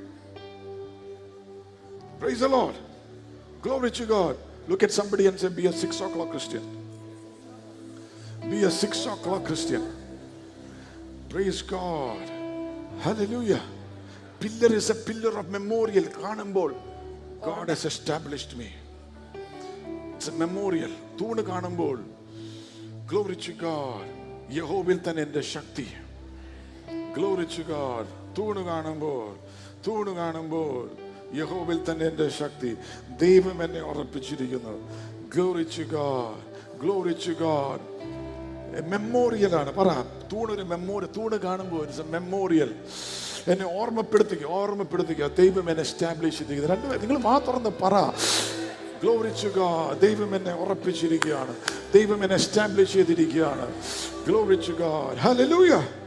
[SPEAKER 2] Praise the Lord. Glory to God. Look at somebody and say, be a 6 o'clock Christian. Be a 6 o'clock Christian. Praise God. Hallelujah. Pillar is a pillar of memorial. കാണുമ്പോൾ God has established me. It's a memorial. തൂണ് കാണുമ്പോൾ glory to God. യഹോവയിൽ തന്നെ എൻ്റെ ശക്തി. Glory to God. തൂണ് കാണുമ്പോൾ യഹോവയിൽ തന്നെ എൻ്റെ ശക്തി. ദൈവം എന്നെ ഉറപ്പിച്ചിരിക്കുന്നു. Glory to God. Glory to God. Memorial ആണ്. പറ, തൂണൊരു മെമ്മോറിയൽ. തൂണ് കാണുമ്പോൾ ഇറ്റ്സ് എ മെമ്മോറിയൽ. എന്നെ ഓർമ്മപ്പെടുത്തിക്കുക ദൈവം എന്നെ എസ്റ്റാബ്ലിഷ് ചെയ്തിരിക്കുന്നത്. രണ്ടുപേരും നിങ്ങൾ മാത്രം പറ, Glory to God. ദൈവം എന്നെ ഉറപ്പിച്ചിരിക്കുകയാണ്, ദൈവം എന്നെ എസ്റ്റാബ്ലിഷ് ചെയ്തിരിക്കുകയാണ്. Glory to God. Hallelujah.